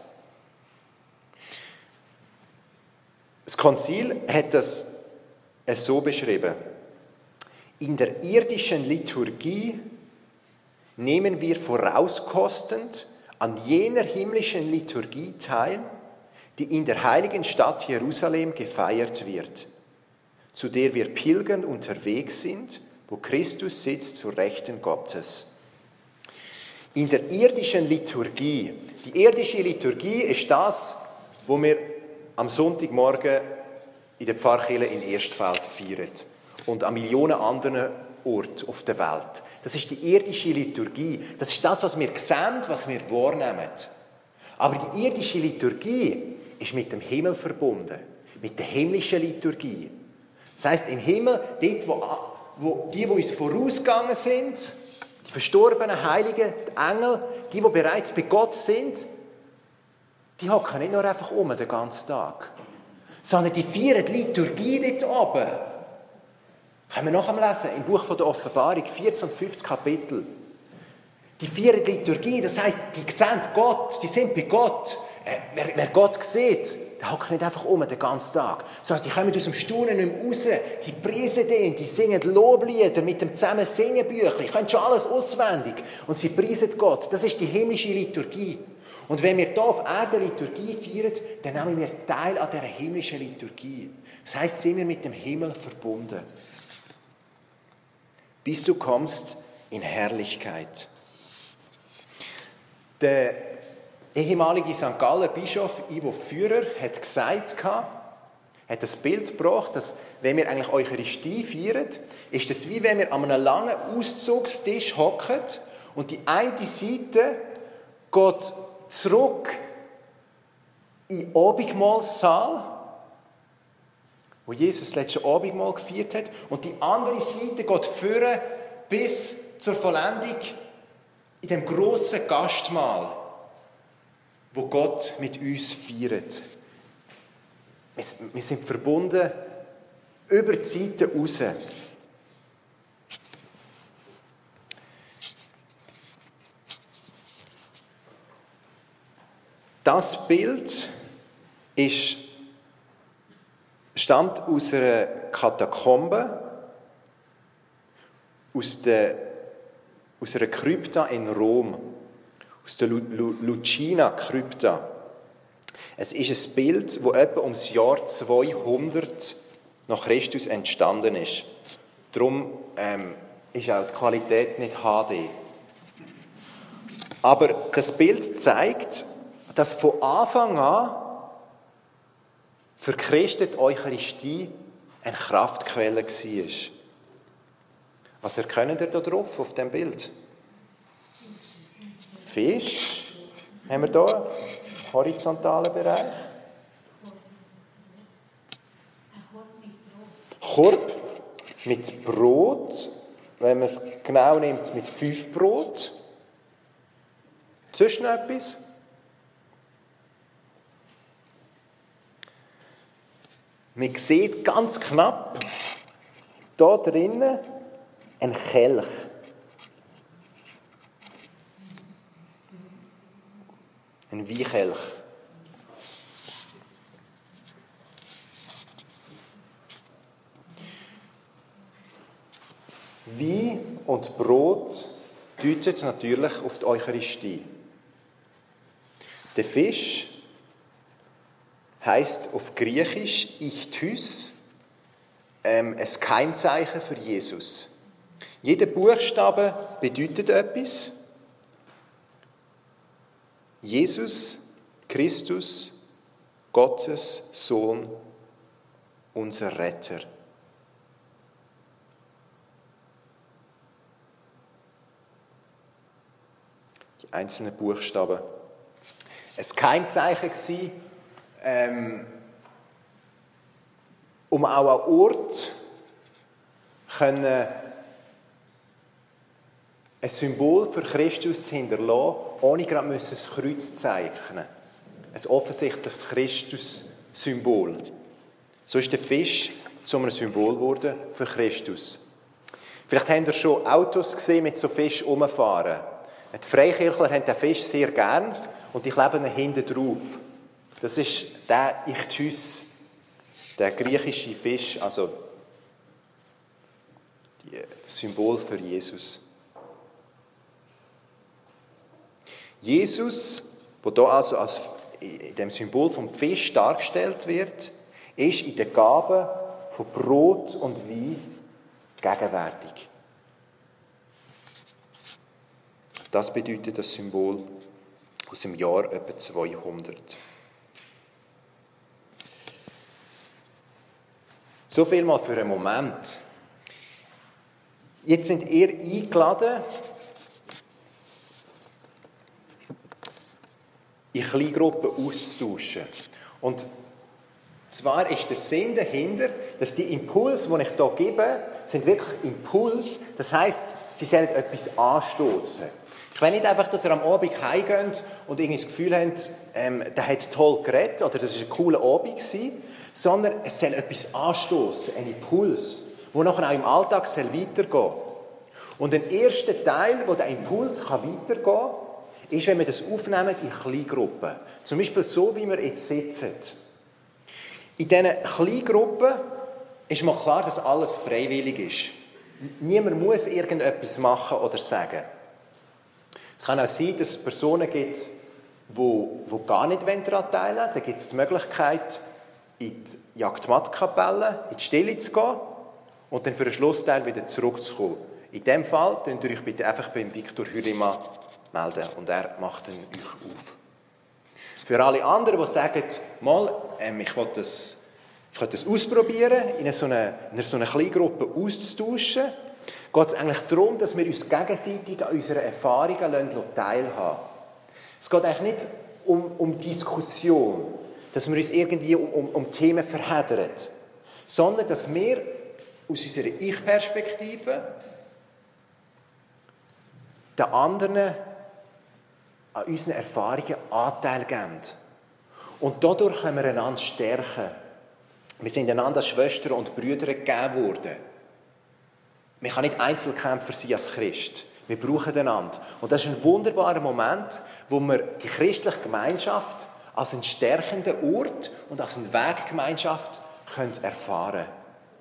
Das Konzil hat das so beschrieben. In der irdischen Liturgie nehmen wir vorauskostend an jener himmlischen Liturgie teil, die in der heiligen Stadt Jerusalem gefeiert wird, zu der wir pilgernd unterwegs sind, wo Christus sitzt zur Rechten Gottes. In der irdischen Liturgie, die irdische Liturgie ist das, wo wir am Sonntagmorgen in der Pfarrkirche in Erstfeld feiern und an Millionen anderen Orten auf der Welt. Das ist die irdische Liturgie. Das ist das, was wir sehen, was wir wahrnehmen. Aber die irdische Liturgie ist mit dem Himmel verbunden, mit der himmlischen Liturgie. Das heisst, im Himmel, dort, wo, wo die, die uns vorausgegangen sind, die verstorbenen Heiligen, die Engel, die, die bereits bei Gott sind, die hocken nicht nur einfach um den ganzen Tag, sondern die feiern die Liturgie dort oben. Können wir nachher lesen, im Buch der Offenbarung, vierzehn und fünfzig Kapitel. Die feiern die Liturgie, das heisst, die sehen Gott, die sind bei Gott. Äh, wer, wer Gott sieht, der hockt nicht einfach um den ganzen Tag, sondern die kommen aus dem Staunen nicht mehr raus, die preisen den, die singen Loblieder mit dem zusammen singen Büchlein, die können schon alles auswendig und sie preisen Gott. Das ist die himmlische Liturgie. Und wenn wir hier auf Erden Liturgie feiern, dann nehmen wir teil an dieser himmlischen Liturgie. Das heisst, sind wir mit dem Himmel verbunden. Bis du kommst in Herrlichkeit. Der ehemalige Sankt Gallen Bischof Ivo Führer hat gesagt, hat das Bild gebracht, dass wenn wir eigentlich Eucharistie feiern, ist es wie wenn wir an einem langen Auszugstisch hocken und die eine Seite geht zurück in den Abendmahlsaal, wo Jesus das letzte Abendmahl gefeiert hat, und die andere Seite geht führen bis zur Vollendung in dem grossen Gastmahl, wo Gott mit uns feiert. Wir sind verbunden über die Seite raus. Das Bild ist, stammt aus einer Katakombe, aus, der, aus einer Krypta in Rom, aus der Lucina-Krypta. Es ist ein Bild, das etwa um das Jahr zweihundert nach Christus entstanden ist. Darum ähm, ist auch die Qualität nicht H D. Aber das Bild zeigt, dass von Anfang an für Christen die Eucharistie eine Kraftquelle war. Was erkennen ihr da drauf auf dem Bild? Fisch haben wir hier, im horizontalen Bereich. Korb mit Brot, wenn man es genau nimmt, mit fünf Brot. Sonst noch etwas? Man sieht ganz knapp hier drinnen einen Kelch. Ein Weinkelch. Wein und Brot deuten natürlich auf die Eucharistie. Der Fisch heisst auf Griechisch Ichthys, ähm, ein Keimzeichen für Jesus. Jeder Buchstabe bedeutet etwas. Jesus, Christus, Gottes Sohn, unser Retter. Die einzelnen Buchstaben. Es war kein Zeichen, ähm, um auch an Ort können ein Symbol für Christus zu hinterlassen, ohne gerade ein Kreuz zu zeichnen. Ein offensichtliches Christus-Symbol. So ist der Fisch zu einem Symbol geworden für Christus. Vielleicht habt ihr schon Autos gesehen mit so Fisch rumfahren. Die Freikirchler haben den Fisch sehr gern und die kleben ihn hinten drauf. Das ist der Ichthys, der griechische Fisch, also das Symbol für Jesus. Jesus, der hier also als in dem Symbol vom Fisch dargestellt wird, ist in der Gabe von Brot und Wein gegenwärtig. Das bedeutet das Symbol aus dem Jahr etwa zweihundert. So viel mal für einen Moment. Jetzt sind ihr eingeladen, in Kleingruppen auszutauschen. Und zwar ist der Sinn dahinter, dass die Impulse, die ich hier gebe, sind wirklich Impulse. Das heisst, sie sollen etwas anstoßen. Ich will nicht einfach, dass ihr am Abend heimgeht und irgendwie das Gefühl habt, ähm, der hat toll geredet oder das war ein cooler Abend gewesen, sondern es soll etwas anstoßen, ein Impuls, der nachher auch im Alltag weitergehen soll. Und der erste Teil, wo der Impuls weitergehen kann, ist, wenn wir das aufnehmen in Kleingruppen. Zum Beispiel so, wie wir jetzt sitzen. In diesen Kleingruppen ist mal klar, dass alles freiwillig ist. Niemand muss irgendetwas machen oder sagen. Es kann auch sein, dass es Personen gibt, die, die gar nicht daran teilnehmen wollen. Da gibt es die Möglichkeit, in die Jagdmattkapelle, in die Stille zu gehen und dann für den Schlussteil wieder zurückzukommen. In diesem Fall könnt ihr euch bitte einfach beim Viktor Hürlimann melden und er macht dann euch auf. Für alle anderen, die sagen, mal, ähm, ich will das, ich will das ausprobieren, in so einer, in so einer Kleingruppe auszutauschen, geht es eigentlich darum, dass wir uns gegenseitig an unseren Erfahrungen teilhaben lassen. Es geht eigentlich nicht um, um Diskussion, dass wir uns irgendwie um, um, um Themen verheddern, sondern dass wir aus unserer Ich-Perspektive den anderen an unseren Erfahrungen Anteil geben. Und dadurch können wir einander stärken. Wir sind einander als Schwestern und Brüder gegeben worden. Man kann nicht Einzelkämpfer sein als Christ. Wir brauchen einander. Und das ist ein wunderbarer Moment, wo wir die christliche Gemeinschaft als einen stärkenden Ort und als eine Weggemeinschaft erfahren können.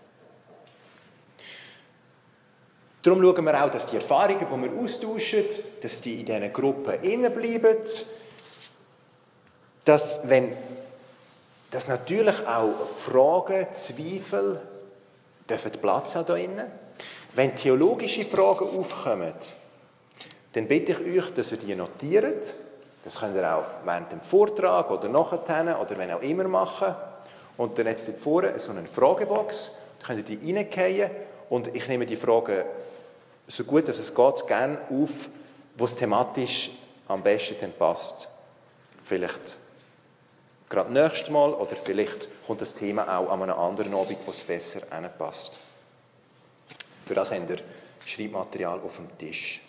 Darum schauen wir auch, dass die Erfahrungen, die wir austauschen, dass die in diesen Gruppen innenbleiben. Dass, wenn, dass natürlich auch Fragen, Zweifel dürfen Platz haben hier innen. Wenn theologische Fragen aufkommen, dann bitte ich euch, dass ihr die notiert. Das könnt ihr auch während dem Vortrag oder nachher oder wenn auch immer machen. Und dann jetzt dort vorne so eine Fragebox, da könnt ihr die reingehen und ich nehme die Fragen so gut, dass es geht, gerne auf, wo es thematisch am besten dann passt. Vielleicht gerade nächstes Mal oder vielleicht kommt das Thema auch an einem anderen Abend, wo es besser passt. Für das habt ihr Schreibmaterial auf dem Tisch.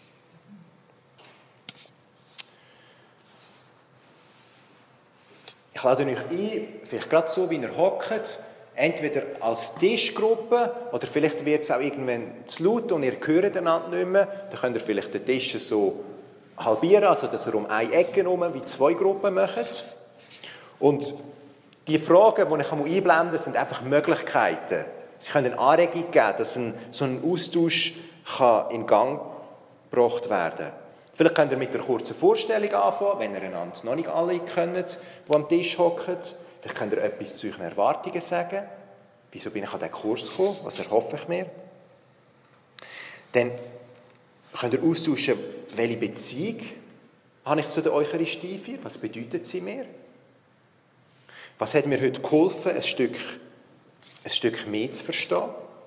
Ich lade euch ein, vielleicht gerade so, wie ihr hockt, entweder als Tischgruppe oder vielleicht wird es auch irgendwann zu laut und ihr hört einander nicht mehr. Dann könnt ihr vielleicht den Tisch so halbieren, also dass ihr um eine Ecke herum wie zwei Gruppen macht. Und die Fragen, die ich einblenden kann, sind einfach Möglichkeiten. Sie können eine Anregung geben, dass ein, so ein Austausch kann in Gang gebracht werden kann. Vielleicht könnt ihr mit einer kurzen Vorstellung anfangen, wenn ihr einander noch nicht alle kennt, die am Tisch hocken. Vielleicht könnt ihr etwas zu euren Erwartungen sagen. Wieso bin ich an diesen Kurs gekommen? Was erhoffe ich mir? Dann könnt ihr austauschen, welche Beziehung habe ich zu der Eucharistie für? Was bedeutet sie mir? Was hat mir heute geholfen, ein Stück, ein Stück mehr zu verstehen?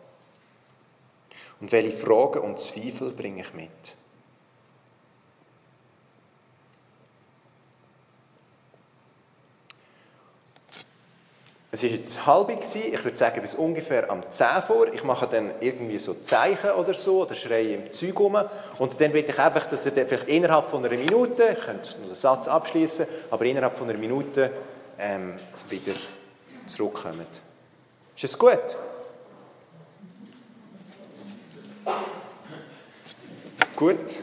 Und welche Fragen und Zweifel bringe ich mit? Es war jetzt halb, ich würde sagen bis ungefähr am zehn vor. Ich mache dann irgendwie so Zeichen oder so, oder schreie im Zeug rum. Und dann bitte ich einfach, dass ihr dann vielleicht innerhalb von einer Minute, ihr könnt noch den Satz abschließen, aber innerhalb von einer Minute ähm, wieder zurückkommt. Ist es gut? Gut.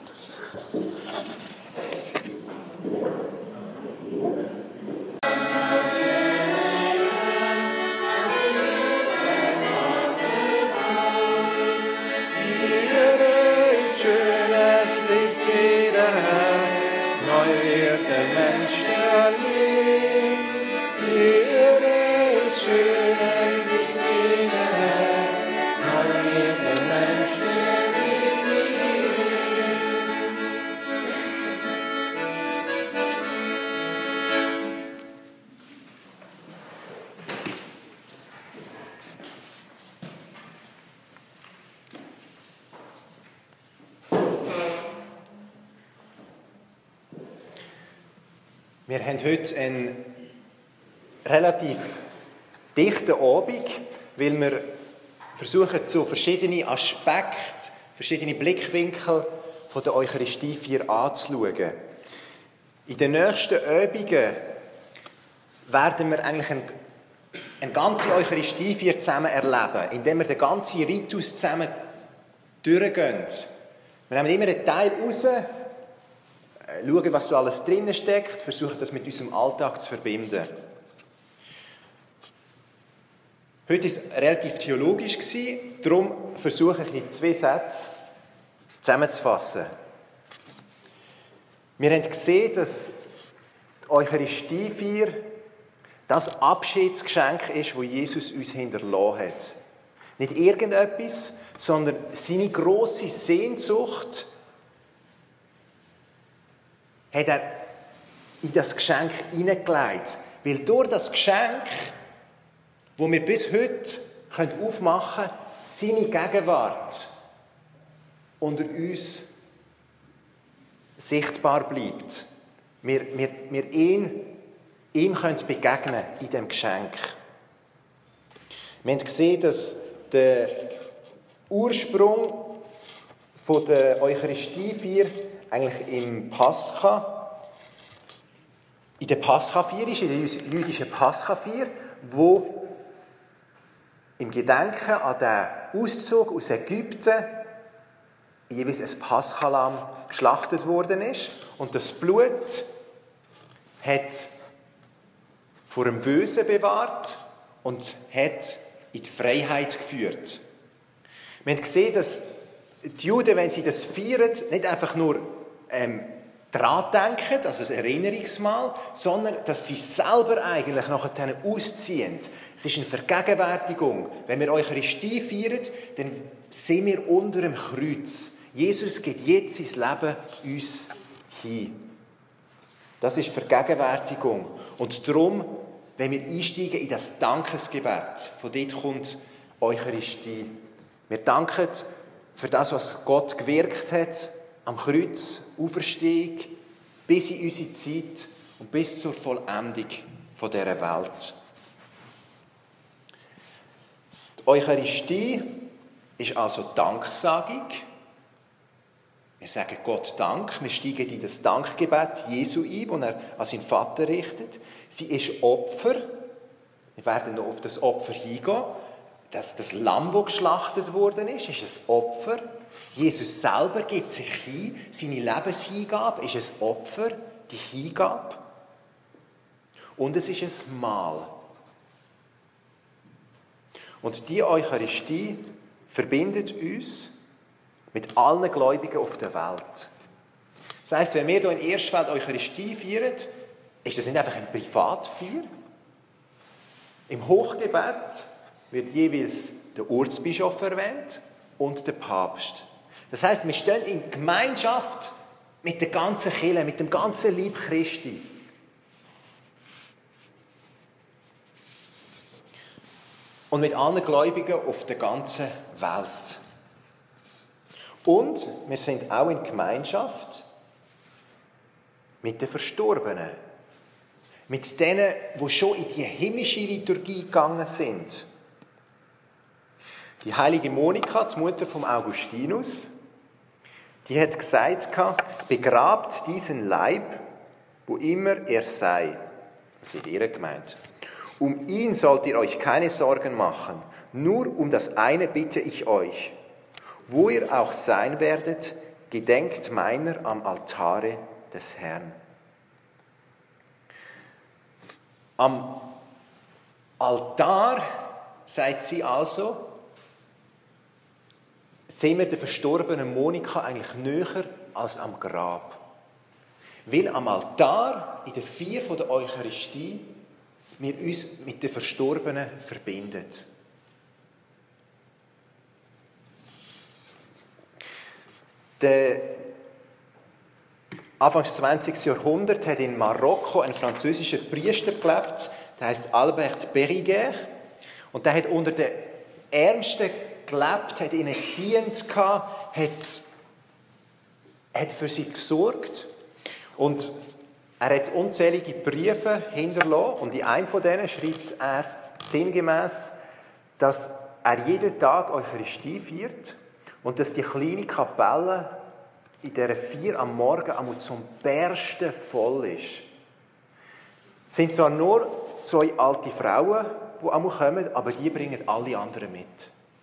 Wir haben heute einen relativ dichten Abend, weil wir versuchen, so verschiedene Aspekte, verschiedene Blickwinkel von der Eucharistiefeier anzuschauen. In den nächsten Übungen werden wir eigentlich eine, eine ganze Eucharistiefeier zusammen erleben, indem wir den ganzen Ritus zusammen durchgehen. Wir nehmen immer einen Teil raus, schauen, was da alles drin steckt, versuchen das mit unserem Alltag zu verbinden. Heute war es relativ theologisch, darum versuche ich in zwei Sätzen zusammenzufassen. Wir haben gesehen, dass die Eucharistiefeier das Abschiedsgeschenk ist, das Jesus uns hinterlassen hat. Nicht irgendetwas, sondern seine grosse Sehnsucht hat er in das Geschenk hineingelegt. Weil durch das Geschenk, das wir bis heute aufmachen können, seine Gegenwart unter uns sichtbar bleibt. Wir, wir, wir ihn, ihm können begegnen in diesem Geschenk. Wir haben gesehen, dass der Ursprung der Eucharistiefeier eigentlich im Pascha, in der Paschafeier ist, in der jüdischen Paschafeier, wo im Gedenken an den Auszug aus Ägypten jeweils ein Paschalamm geschlachtet worden ist. Und das Blut hat vor dem Bösen bewahrt und hat in die Freiheit geführt. Wir haben gesehen, dass die Juden, wenn sie das feiern, nicht einfach nur ähm, daran denken, also ein Erinnerungsmal, sondern dass sie selber eigentlich nachher ausziehen. Es ist eine Vergegenwärtigung. Wenn wir Eucharistie feiern, dann sind wir unter dem Kreuz. Jesus gibt jetzt sein Leben uns hin. Das ist Vergegenwärtigung. Und darum, wenn wir einsteigen in das Dankesgebet, von dort kommt Eucharistie. Wir danken für das, was Gott gewirkt hat, am Kreuz, Auferstehung, bis in unsere Zeit und bis zur Vollendung dieser Welt. Die Eucharistie ist also Danksagung. Wir sagen Gott Dank, wir steigen in das Dankgebet Jesu ein, das er an seinen Vater richtet. Sie ist Opfer. Wir werden noch auf das Opfer hingehen. Das, das Lamm, das geschlachtet worden ist, ist ein Opfer. Jesus selber gibt sich hin. Seine Lebenshingabe ist ein Opfer, die Hingabe. Und es ist ein Mahl. Und die Eucharistie verbindet uns mit allen Gläubigen auf der Welt. Das heisst, wenn wir hier in Erstfeld Eucharistie feiern, ist das nicht einfach ein Privatfeier. Im Hochgebet wird jeweils der Ortsbischof erwähnt und der Papst. Das heisst, wir stehen in Gemeinschaft mit der ganzen Kirche, mit dem ganzen Leib Christi. Und mit allen Gläubigen auf der ganzen Welt. Und wir sind auch in Gemeinschaft mit den Verstorbenen. Mit denen, die schon in die himmlische Liturgie gegangen sind. Die heilige Monika, die Mutter von Augustinus, die hat gesagt, begrabt diesen Leib, wo immer er sei. Das ist ihr gemeint. Um ihn sollt ihr euch keine Sorgen machen. Nur um das eine bitte ich euch. Wo ihr auch sein werdet, gedenkt meiner am Altare des Herrn. Am Altar, sagt sie also, sehen wir der verstorbenen Monika eigentlich näher als am Grab. Weil am Altar, in der Vier von der Eucharistie, wir uns mit den Verstorbenen verbinden. Der Anfang des zwanzigsten Jahrhunderts hat in Marokko ein französischer Priester gelebt, der heißt Albert Beriguer. Und der hat unter den Ärmsten gelebt, hat ihnen gedient, hat, hat für sie gesorgt. Und er hat unzählige Briefe hinterlassen. Und in einem von denen schreibt er sinngemäß, dass er jeden Tag Eucharistie feiert und dass die kleine Kapelle in dieser Vier am Morgen einmal zum Bersten voll ist. Es sind zwar nur zwei alte Frauen, die einmal kommen, aber die bringen alle anderen mit.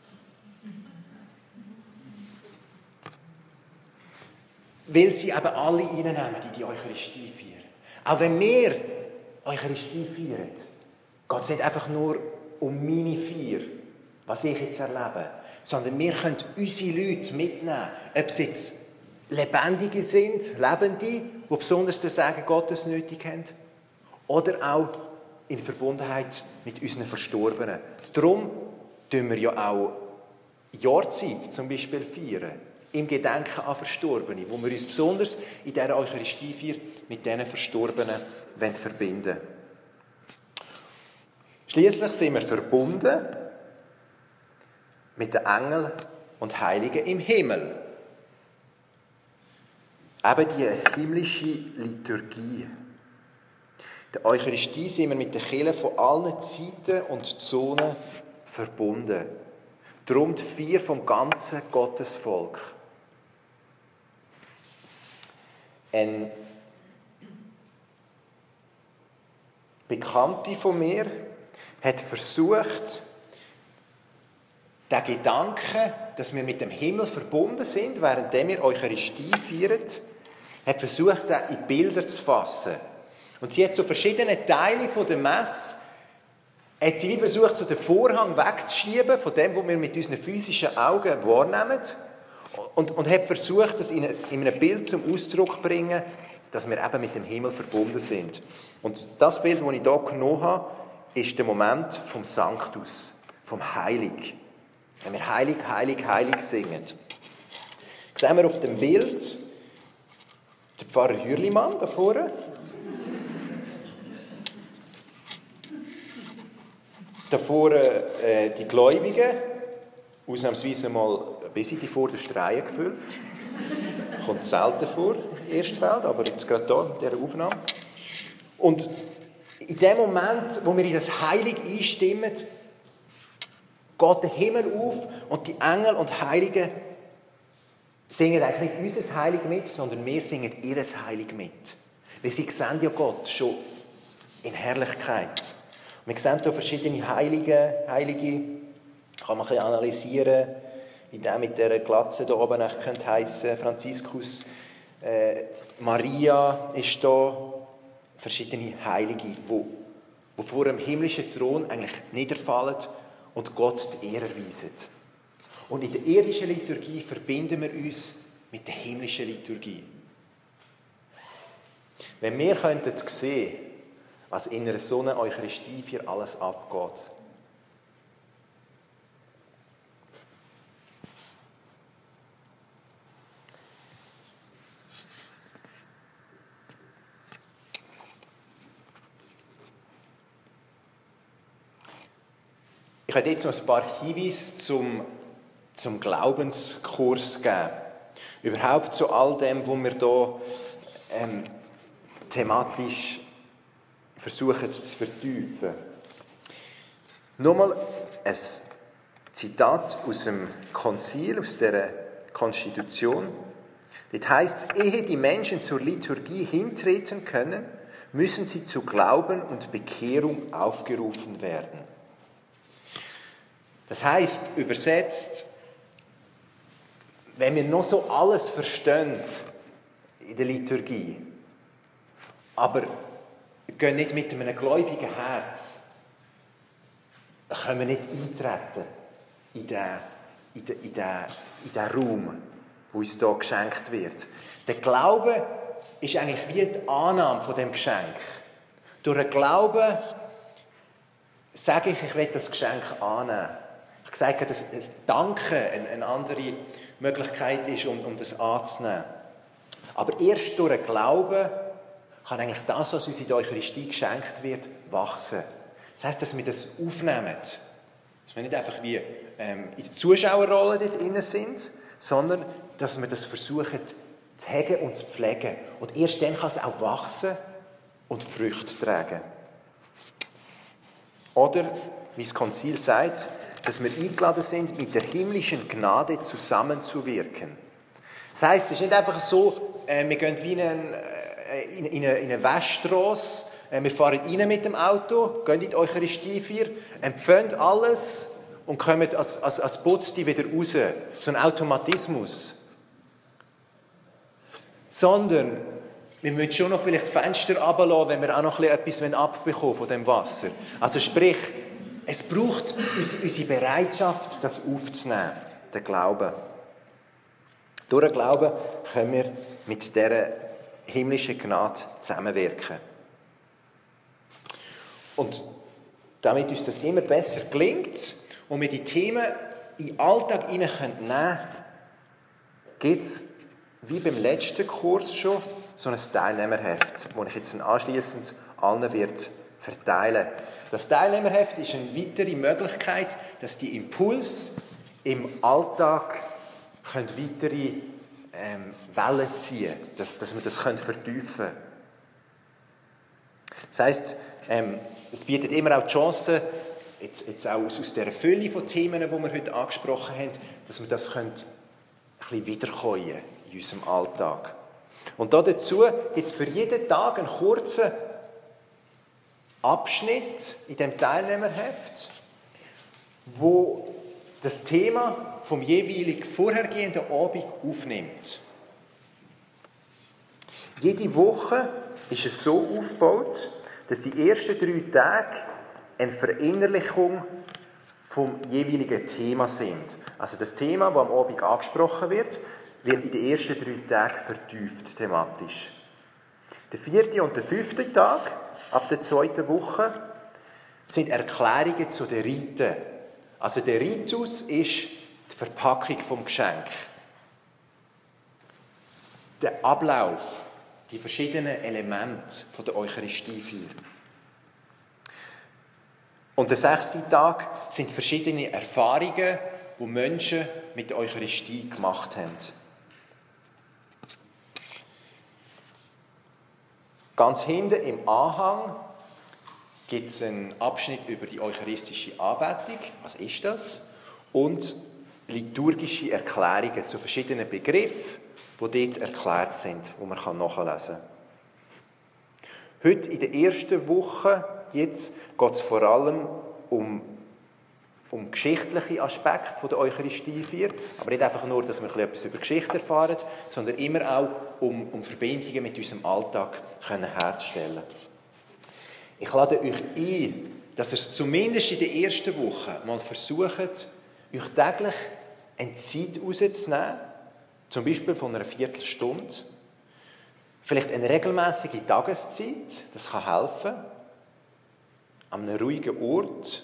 Weil sie eben alle reinnehmen in die Eucharistiefeier. Auch wenn wir Eucharistie feiern, geht es nicht einfach nur um meine Feier, was ich jetzt erlebe, sondern wir können unsere Leute mitnehmen, ob sie jetzt Lebendige sind, Lebende, die besonders den Segen Gottes nötig haben, oder auch in Verbundenheit mit unseren Verstorbenen. Darum feiern wir ja auch Jahrzeit zum Beispiel feiern, im Gedenken an Verstorbene, wo wir uns besonders in dieser Eucharistiefeier mit diesen Verstorbenen verbinden wollen. Schliesslich sind wir verbunden mit den Engeln und Heiligen im Himmel. Eben die himmlische Liturgie. Der Eucharistie sind wir mit den Kirchen von allen Zeiten und Zonen verbunden. Darum die Feier vom ganzen Gottesvolk. Eine Bekannte von mir hat versucht, den Gedanken, dass wir mit dem Himmel verbunden sind, während wir Eucharistie feiern, hat versucht, den in Bilder zu fassen. Und sie hat so verschiedene Teile von der Messe, hat sie wie versucht, so den Vorhang wegzuschieben von dem, was wir mit unseren physischen Augen wahrnehmen, und, und hat versucht, das in, in einem Bild zum Ausdruck zu bringen, dass wir eben mit dem Himmel verbunden sind. Und das Bild, das ich hier genommen habe, ist der Moment vom Sanctus, vom Heilig. Wenn wir Heilig, Heilig, Heilig singen. Sehen wir auf dem Bild den Pfarrer Hürlimann da vorne. Da vorne äh, die Gläubigen, ausnahmsweise mal bis in die vorderste Reihe gefüllt. Kommt selten vor, Erstfeld, aber jetzt gerade hier in dieser Aufnahme. Und in dem Moment, wo wir in das Heilig einstimmen, geht der Himmel auf und die Engel und Heiligen singen eigentlich nicht unser Heilig mit, sondern wir singen ihr Heilig mit. Weil sie sehen ja Gott schon in Herrlichkeit. Wir sehen hier verschiedene Heilige, Heilige, kann man ein bisschen analysieren, wie der mit dieser Glatze hier oben könnte heissen, Franziskus, äh, Maria ist da, verschiedene Heilige, die, die vor dem himmlischen Thron eigentlich niederfallen und Gott die Ehre erweisen. Und in der irdischen Liturgie verbinden wir uns mit der himmlischen Liturgie. Wenn wir könnten sehen, was in einer so einer Eucharistie für alles abgeht. Ich werde jetzt noch ein paar Hinweise zum, zum Glaubenskurs geben. Überhaupt zu all dem, was wir hier ähm, thematisch versuchen zu vertiefen. Nochmal ein Zitat aus dem Konzil, aus der Konstitution. Dort heisst es, ehe die Menschen zur Liturgie hintreten können, müssen sie zu Glauben und Bekehrung aufgerufen werden. Das heisst, übersetzt, wenn wir noch so alles verstehen in der Liturgie, aber wir gehen nicht mit einem gläubigen Herz, dann können wir nicht eintreten in diesen, in den, in den, in den Raum, der uns hier geschenkt wird. Der Glaube ist eigentlich wie die Annahme von dem Geschenk. Durch den Glauben sage ich, ich will das Geschenk annehmen. Ich sage, dass das Danken eine andere Möglichkeit ist, um, um das anzunehmen. Aber erst durch den Glauben kann eigentlich das, was uns in der Eucharistie geschenkt wird, wachsen. Das heisst, dass wir das aufnehmen. Dass wir nicht einfach wie ähm, in der Zuschauerrolle dort drin sind, sondern dass wir das versuchen zu hegen und zu pflegen. Und erst dann kann es auch wachsen und Früchte tragen. Oder, wie das Konzil sagt, dass wir eingeladen sind, mit der himmlischen Gnade zusammenzuwirken. Das heisst, es ist nicht einfach so, äh, wir gehen wie in eine, äh, in, in eine, in eine Waschstrasse, äh, wir fahren rein mit dem Auto, gehen in die Eucharistiefeier, empfangen alles und kommen als, als, als Putzti wieder raus. So ein Automatismus. Sondern wir müssen schon noch vielleicht die Fenster runterlassen, wenn wir auch noch etwas abbekommen von dem Wasser. Also sprich, es braucht unsere Bereitschaft, das aufzunehmen, den Glauben. Durch den Glauben können wir mit dieser himmlischen Gnade zusammenwirken. Und damit uns das immer besser gelingt und wir die Themen in den Alltag hinein nehmen können, gibt es, wie beim letzten Kurs schon, so ein Teilnehmerheft, das ich jetzt anschliessend allen wird verteilen. Das Teilnehmerheft ist eine weitere Möglichkeit, dass die Impulse im Alltag können weitere ähm, Wellen ziehen können, dass, dass wir das vertiefen können. Das heisst, ähm, es bietet immer auch die Chance, jetzt, jetzt auch aus, aus dieser Fülle von Themen, die wir heute angesprochen haben, dass wir das können, ein bisschen wiederkäuen in unserem Alltag. Und dazu gibt es für jeden Tag einen kurzen Abschnitt in dem Teilnehmerheft, wo das Thema vom jeweiligen vorhergehenden Abend aufnimmt. Jede Woche ist es so aufgebaut, dass die ersten drei Tage eine Verinnerlichung vom jeweiligen Thema sind. Also das Thema, das am Abend angesprochen wird, wird in den ersten drei Tagen vertieft thematisch. Der vierte und der fünfte Tag, ab der zweiten Woche, sind Erklärungen zu den Riten. Also der Ritus ist die Verpackung vom Geschenk. Der Ablauf, die verschiedenen Elemente der Eucharistiefeier. Und der sechste Tag sind verschiedene Erfahrungen, die Menschen mit der Eucharistie gemacht haben. Ganz hinten im Anhang gibt es einen Abschnitt über die eucharistische Anbetung. Was ist das? Und liturgische Erklärungen zu verschiedenen Begriffen, die dort erklärt sind, die man nachlesen kann. Heute in der ersten Woche jetzt geht es vor allem um, um geschichtliche Aspekte der Eucharistiefeier, aber nicht einfach nur, dass wir etwas über Geschichte erfahren, sondern immer auch um, um Verbindungen mit unserem Alltag können herzustellen. Ich lade euch ein, dass ihr es zumindest in der ersten Woche mal versucht, euch täglich eine Zeit rauszunehmen, zum Beispiel von einer Viertelstunde, vielleicht eine regelmäßige Tageszeit, das kann helfen, an einem ruhigen Ort.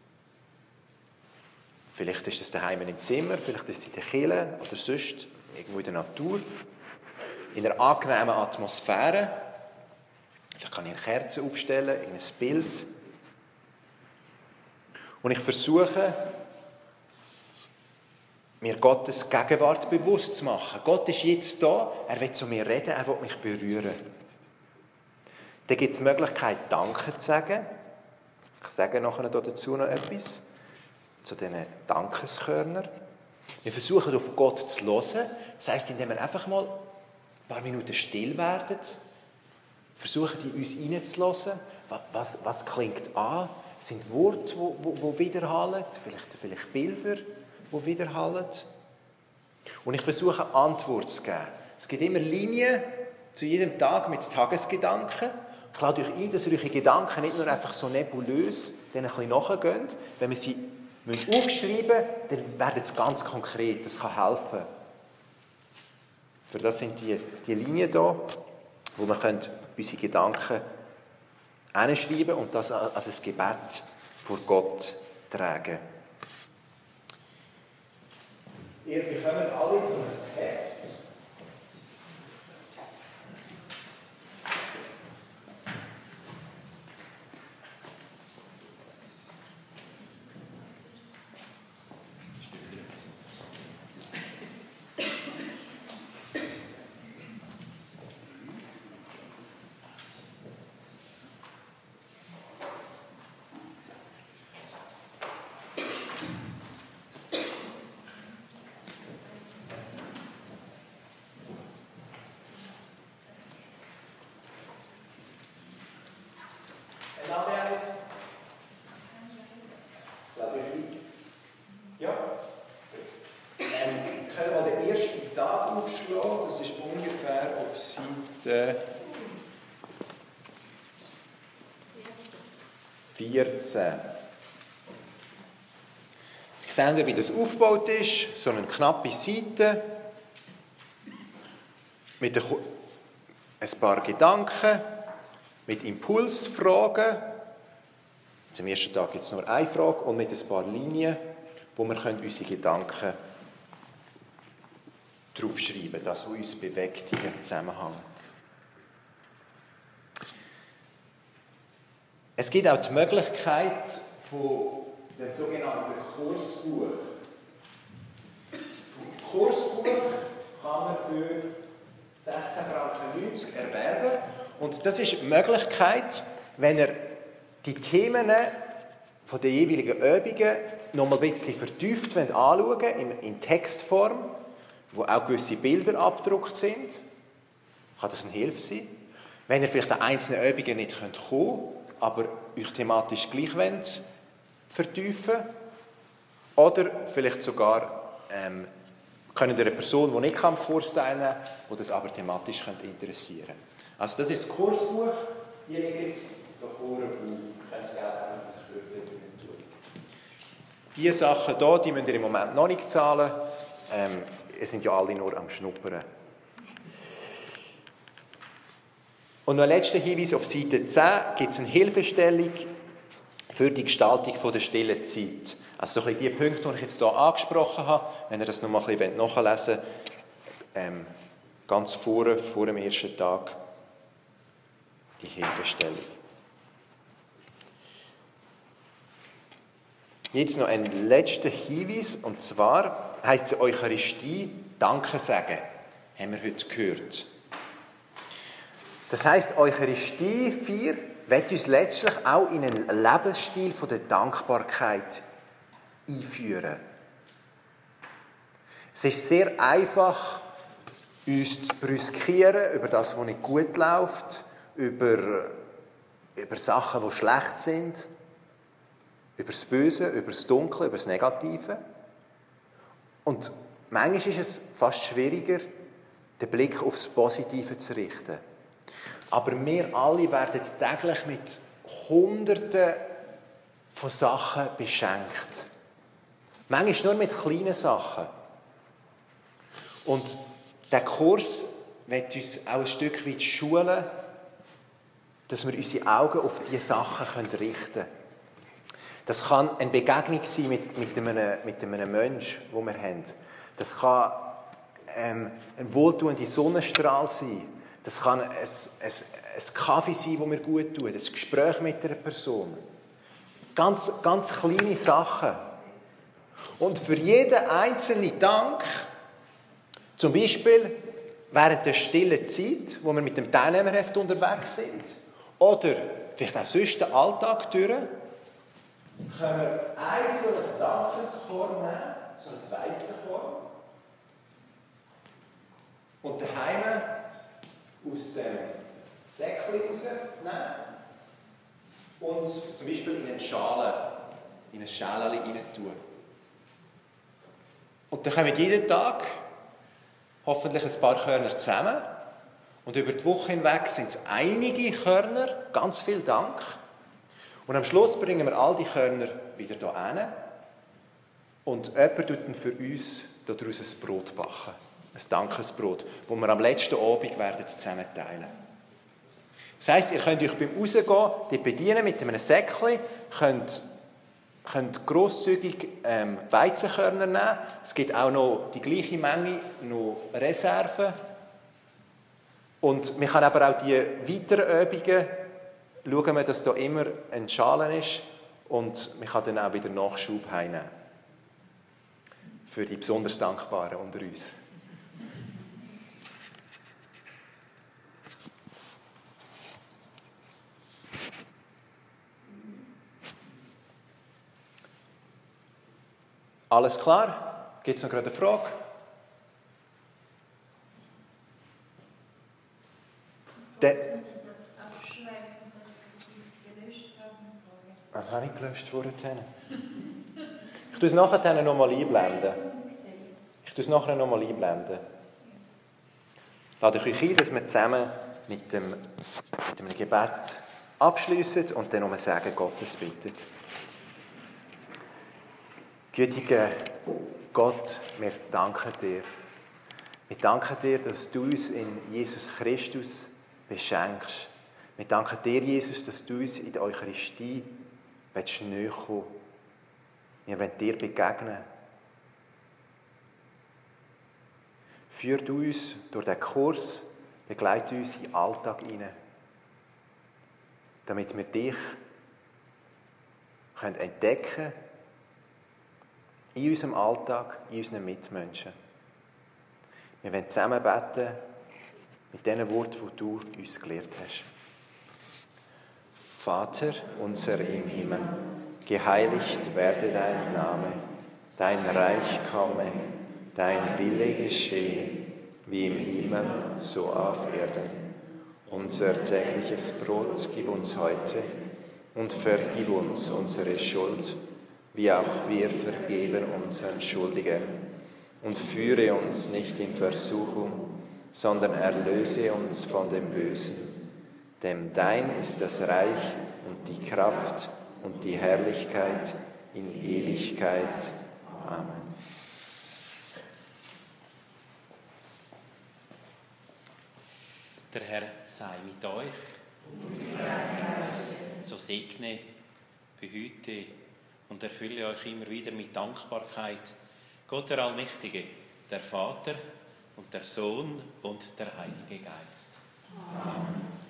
Vielleicht ist es daheim im Zimmer, vielleicht ist es in der Kirche oder sonst irgendwo in der Natur. In einer angenehmen Atmosphäre. Vielleicht kann ich eine Kerze aufstellen, ein Bild. Und ich versuche, mir Gottes Gegenwart bewusst zu machen. Gott ist jetzt da, er will zu mir reden, er will mich berühren. Dann gibt es die Möglichkeit, Danke zu sagen. Ich sage nachher dazu noch etwas, zu diesen Dankeskörnern. Wir versuchen, auf Gott zu hören. Das heisst, indem wir einfach mal ein paar Minuten still werden, versuchen, in uns hineinzulassen. Was, was, was klingt an? Es sind Worte, die widerhallen, vielleicht, vielleicht Bilder, die widerhallen. Und ich versuche, eine Antwort zu geben. Es gibt immer Linien zu jedem Tag mit Tagesgedanken. Ich lade euch ein, dass eure Gedanken nicht nur einfach so nebulös denen ein bisschen nachgehen. Wenn wir sie aufschreiben müssen, dann werden sie ganz konkret. Das kann helfen. Für das sind die, die Linien hier, wo wir unsere Gedanken hinschreiben und das als ein Gebet vor Gott tragen. Ihr bekommt alle so ein Heft. Ja. Ähm, können wir den ersten Tag aufschlagen? Das ist ungefähr auf Seite vierzehn. Seht ihr, wie das aufgebaut ist? So eine knappe Seite mit ein paar Gedanken, mit Impulsfragen. Zum ersten Tag gibt es nur eine Frage und mit ein paar Linien, wo wir unsere Gedanken draufschreiben können, das, was uns bewegt in diesem Zusammenhang. Es gibt auch die Möglichkeit von dem sogenannten Kursbuch. Das Kursbuch kann man für sechzehn Franken neunzig erwerben. Und das ist die Möglichkeit, wenn ihr die Themen von den jeweiligen Übungen noch mal ein bisschen vertieft anschauen wollt, in, in Textform, wo auch gewisse Bilder abgedruckt sind. Kann das eine Hilfe sein? Wenn ihr vielleicht an einzelnen Übungen nicht kommen könnt, aber euch thematisch gleich wollt, vertiefen oder vielleicht sogar ähm, können ihr eine Person, die nicht am Kurs teilnehmen kann, die das aber thematisch interessieren könnte. Also das ist das Kursbuch, hier liegt jetzt da vorne auf. Ihr könnt es gerne einfach ins Köpfchen tun. Diese Sachen hier, die müsst ihr im Moment noch nicht zahlen. Ähm, ihr seid ja alle nur am Schnuppern. Und noch ein letzter Hinweis: Auf Seite zehn gibt es eine Hilfestellung für die Gestaltung der stillen Zeit. Also so ein bisschen die Punkte, die ich jetzt hier angesprochen habe, wenn ihr das noch mal ein bisschen nachlesen wollt, ähm, ganz vorne, vor dem ersten Tag, die Hilfestellung. Jetzt noch ein letzter Hinweis, und zwar heisst es Eucharistie Danke sagen, haben wir heute gehört. Das heisst, Eucharistie vier wird uns letztlich auch in einen Lebensstil der Dankbarkeit einführen. Es ist sehr einfach, uns zu brüskieren über das, was nicht gut läuft, über, über Sachen, die schlecht sind, über das Böse, über das Dunkle, über das Negative. Und manchmal ist es fast schwieriger, den Blick auf das Positive zu richten. Aber wir alle werden täglich mit Hunderten von Sachen beschenkt. Manchmal nur mit kleinen Sachen. Und der Kurs wird uns auch ein Stück weit schulen, dass wir unsere Augen auf diese Sachen richten können. Das kann eine Begegnung sein mit, mit, einem, mit einem Menschen, den wir haben. Das kann ähm, ein wohltuender Sonnenstrahl sein. Das kann ein, ein, ein Kaffee sein, das mir gut tut. Ein Gespräch mit einer Person. Ganz, ganz kleine Sachen. Und für jeden einzelnen Dank, zum Beispiel während der stillen Zeit, wo wir mit dem Teilnehmerheft unterwegs sind, oder vielleicht auch sonst den Alltag durch, können wir ein so ein Dankeskorn nehmen, so ein Weizenkorn, und daheim aus dem Säckchen rausnehmen und zum Beispiel in eine Schale, in ein Schälchen rein tun. Und dann kommen jeden Tag hoffentlich ein paar Körner zusammen. Und über die Woche hinweg sind es einige Körner, ganz viel Dank. Und am Schluss bringen wir all die Körner wieder hier hin. Und jemand tut dann für uns daraus ein Brot backen. Ein Dankesbrot, das wir am letzten Abend werden zusammen teilen. Das heisst, ihr könnt euch beim Rausgehen dort bedienen mit einem Säckchen, könnt, könnt grosszügig ähm, Weizenkörner nehmen. Es gibt auch noch die gleiche Menge noch Reserven. Und man kann aber auch die weiteren Übungen schauen, dass da immer ein Schalen ist und man kann dann auch wieder Nachschub heimnehmen. Für die besonders Dankbaren unter uns. Alles klar? Gibt es noch gerade eine Frage? De- Was habe ich gelöscht vorhin? Ich tue es nachher noch mal einblenden. Ich tue es nachher noch mal einblenden. Lade ich euch ein, dass wir zusammen mit dem, mit dem Gebet abschliessen und dann um ein Segen Gottes bitten. Gütiger Gott, wir danken dir. Wir danken dir, dass du uns in Jesus Christus beschenkst. Wir danken dir, Jesus, dass du uns in der Eucharistie näher kommen. Wir wollen dir begegnen. Führ du uns durch diesen Kurs, begleite uns in den Alltag hinein, damit wir dich entdecken können, in unserem Alltag, in unseren Mitmenschen. Wir wollen zusammen beten mit den Worten, die du uns gelehrt hast. Vater unser im Himmel, geheiligt werde dein Name, dein Reich komme, dein Wille geschehe, wie im Himmel, so auf Erden. Unser tägliches Brot gib uns heute und vergib uns unsere Schuld, wie auch wir vergeben unseren Schuldigern. Und führe uns nicht in Versuchung, sondern erlöse uns von dem Bösen. Denn dein ist das Reich und die Kraft und die Herrlichkeit in Ewigkeit. Amen. Der Herr sei mit euch. So segne, behüte und erfülle euch immer wieder mit Dankbarkeit Gott der Allmächtige, der Vater und der Sohn und der Heilige Geist. Amen.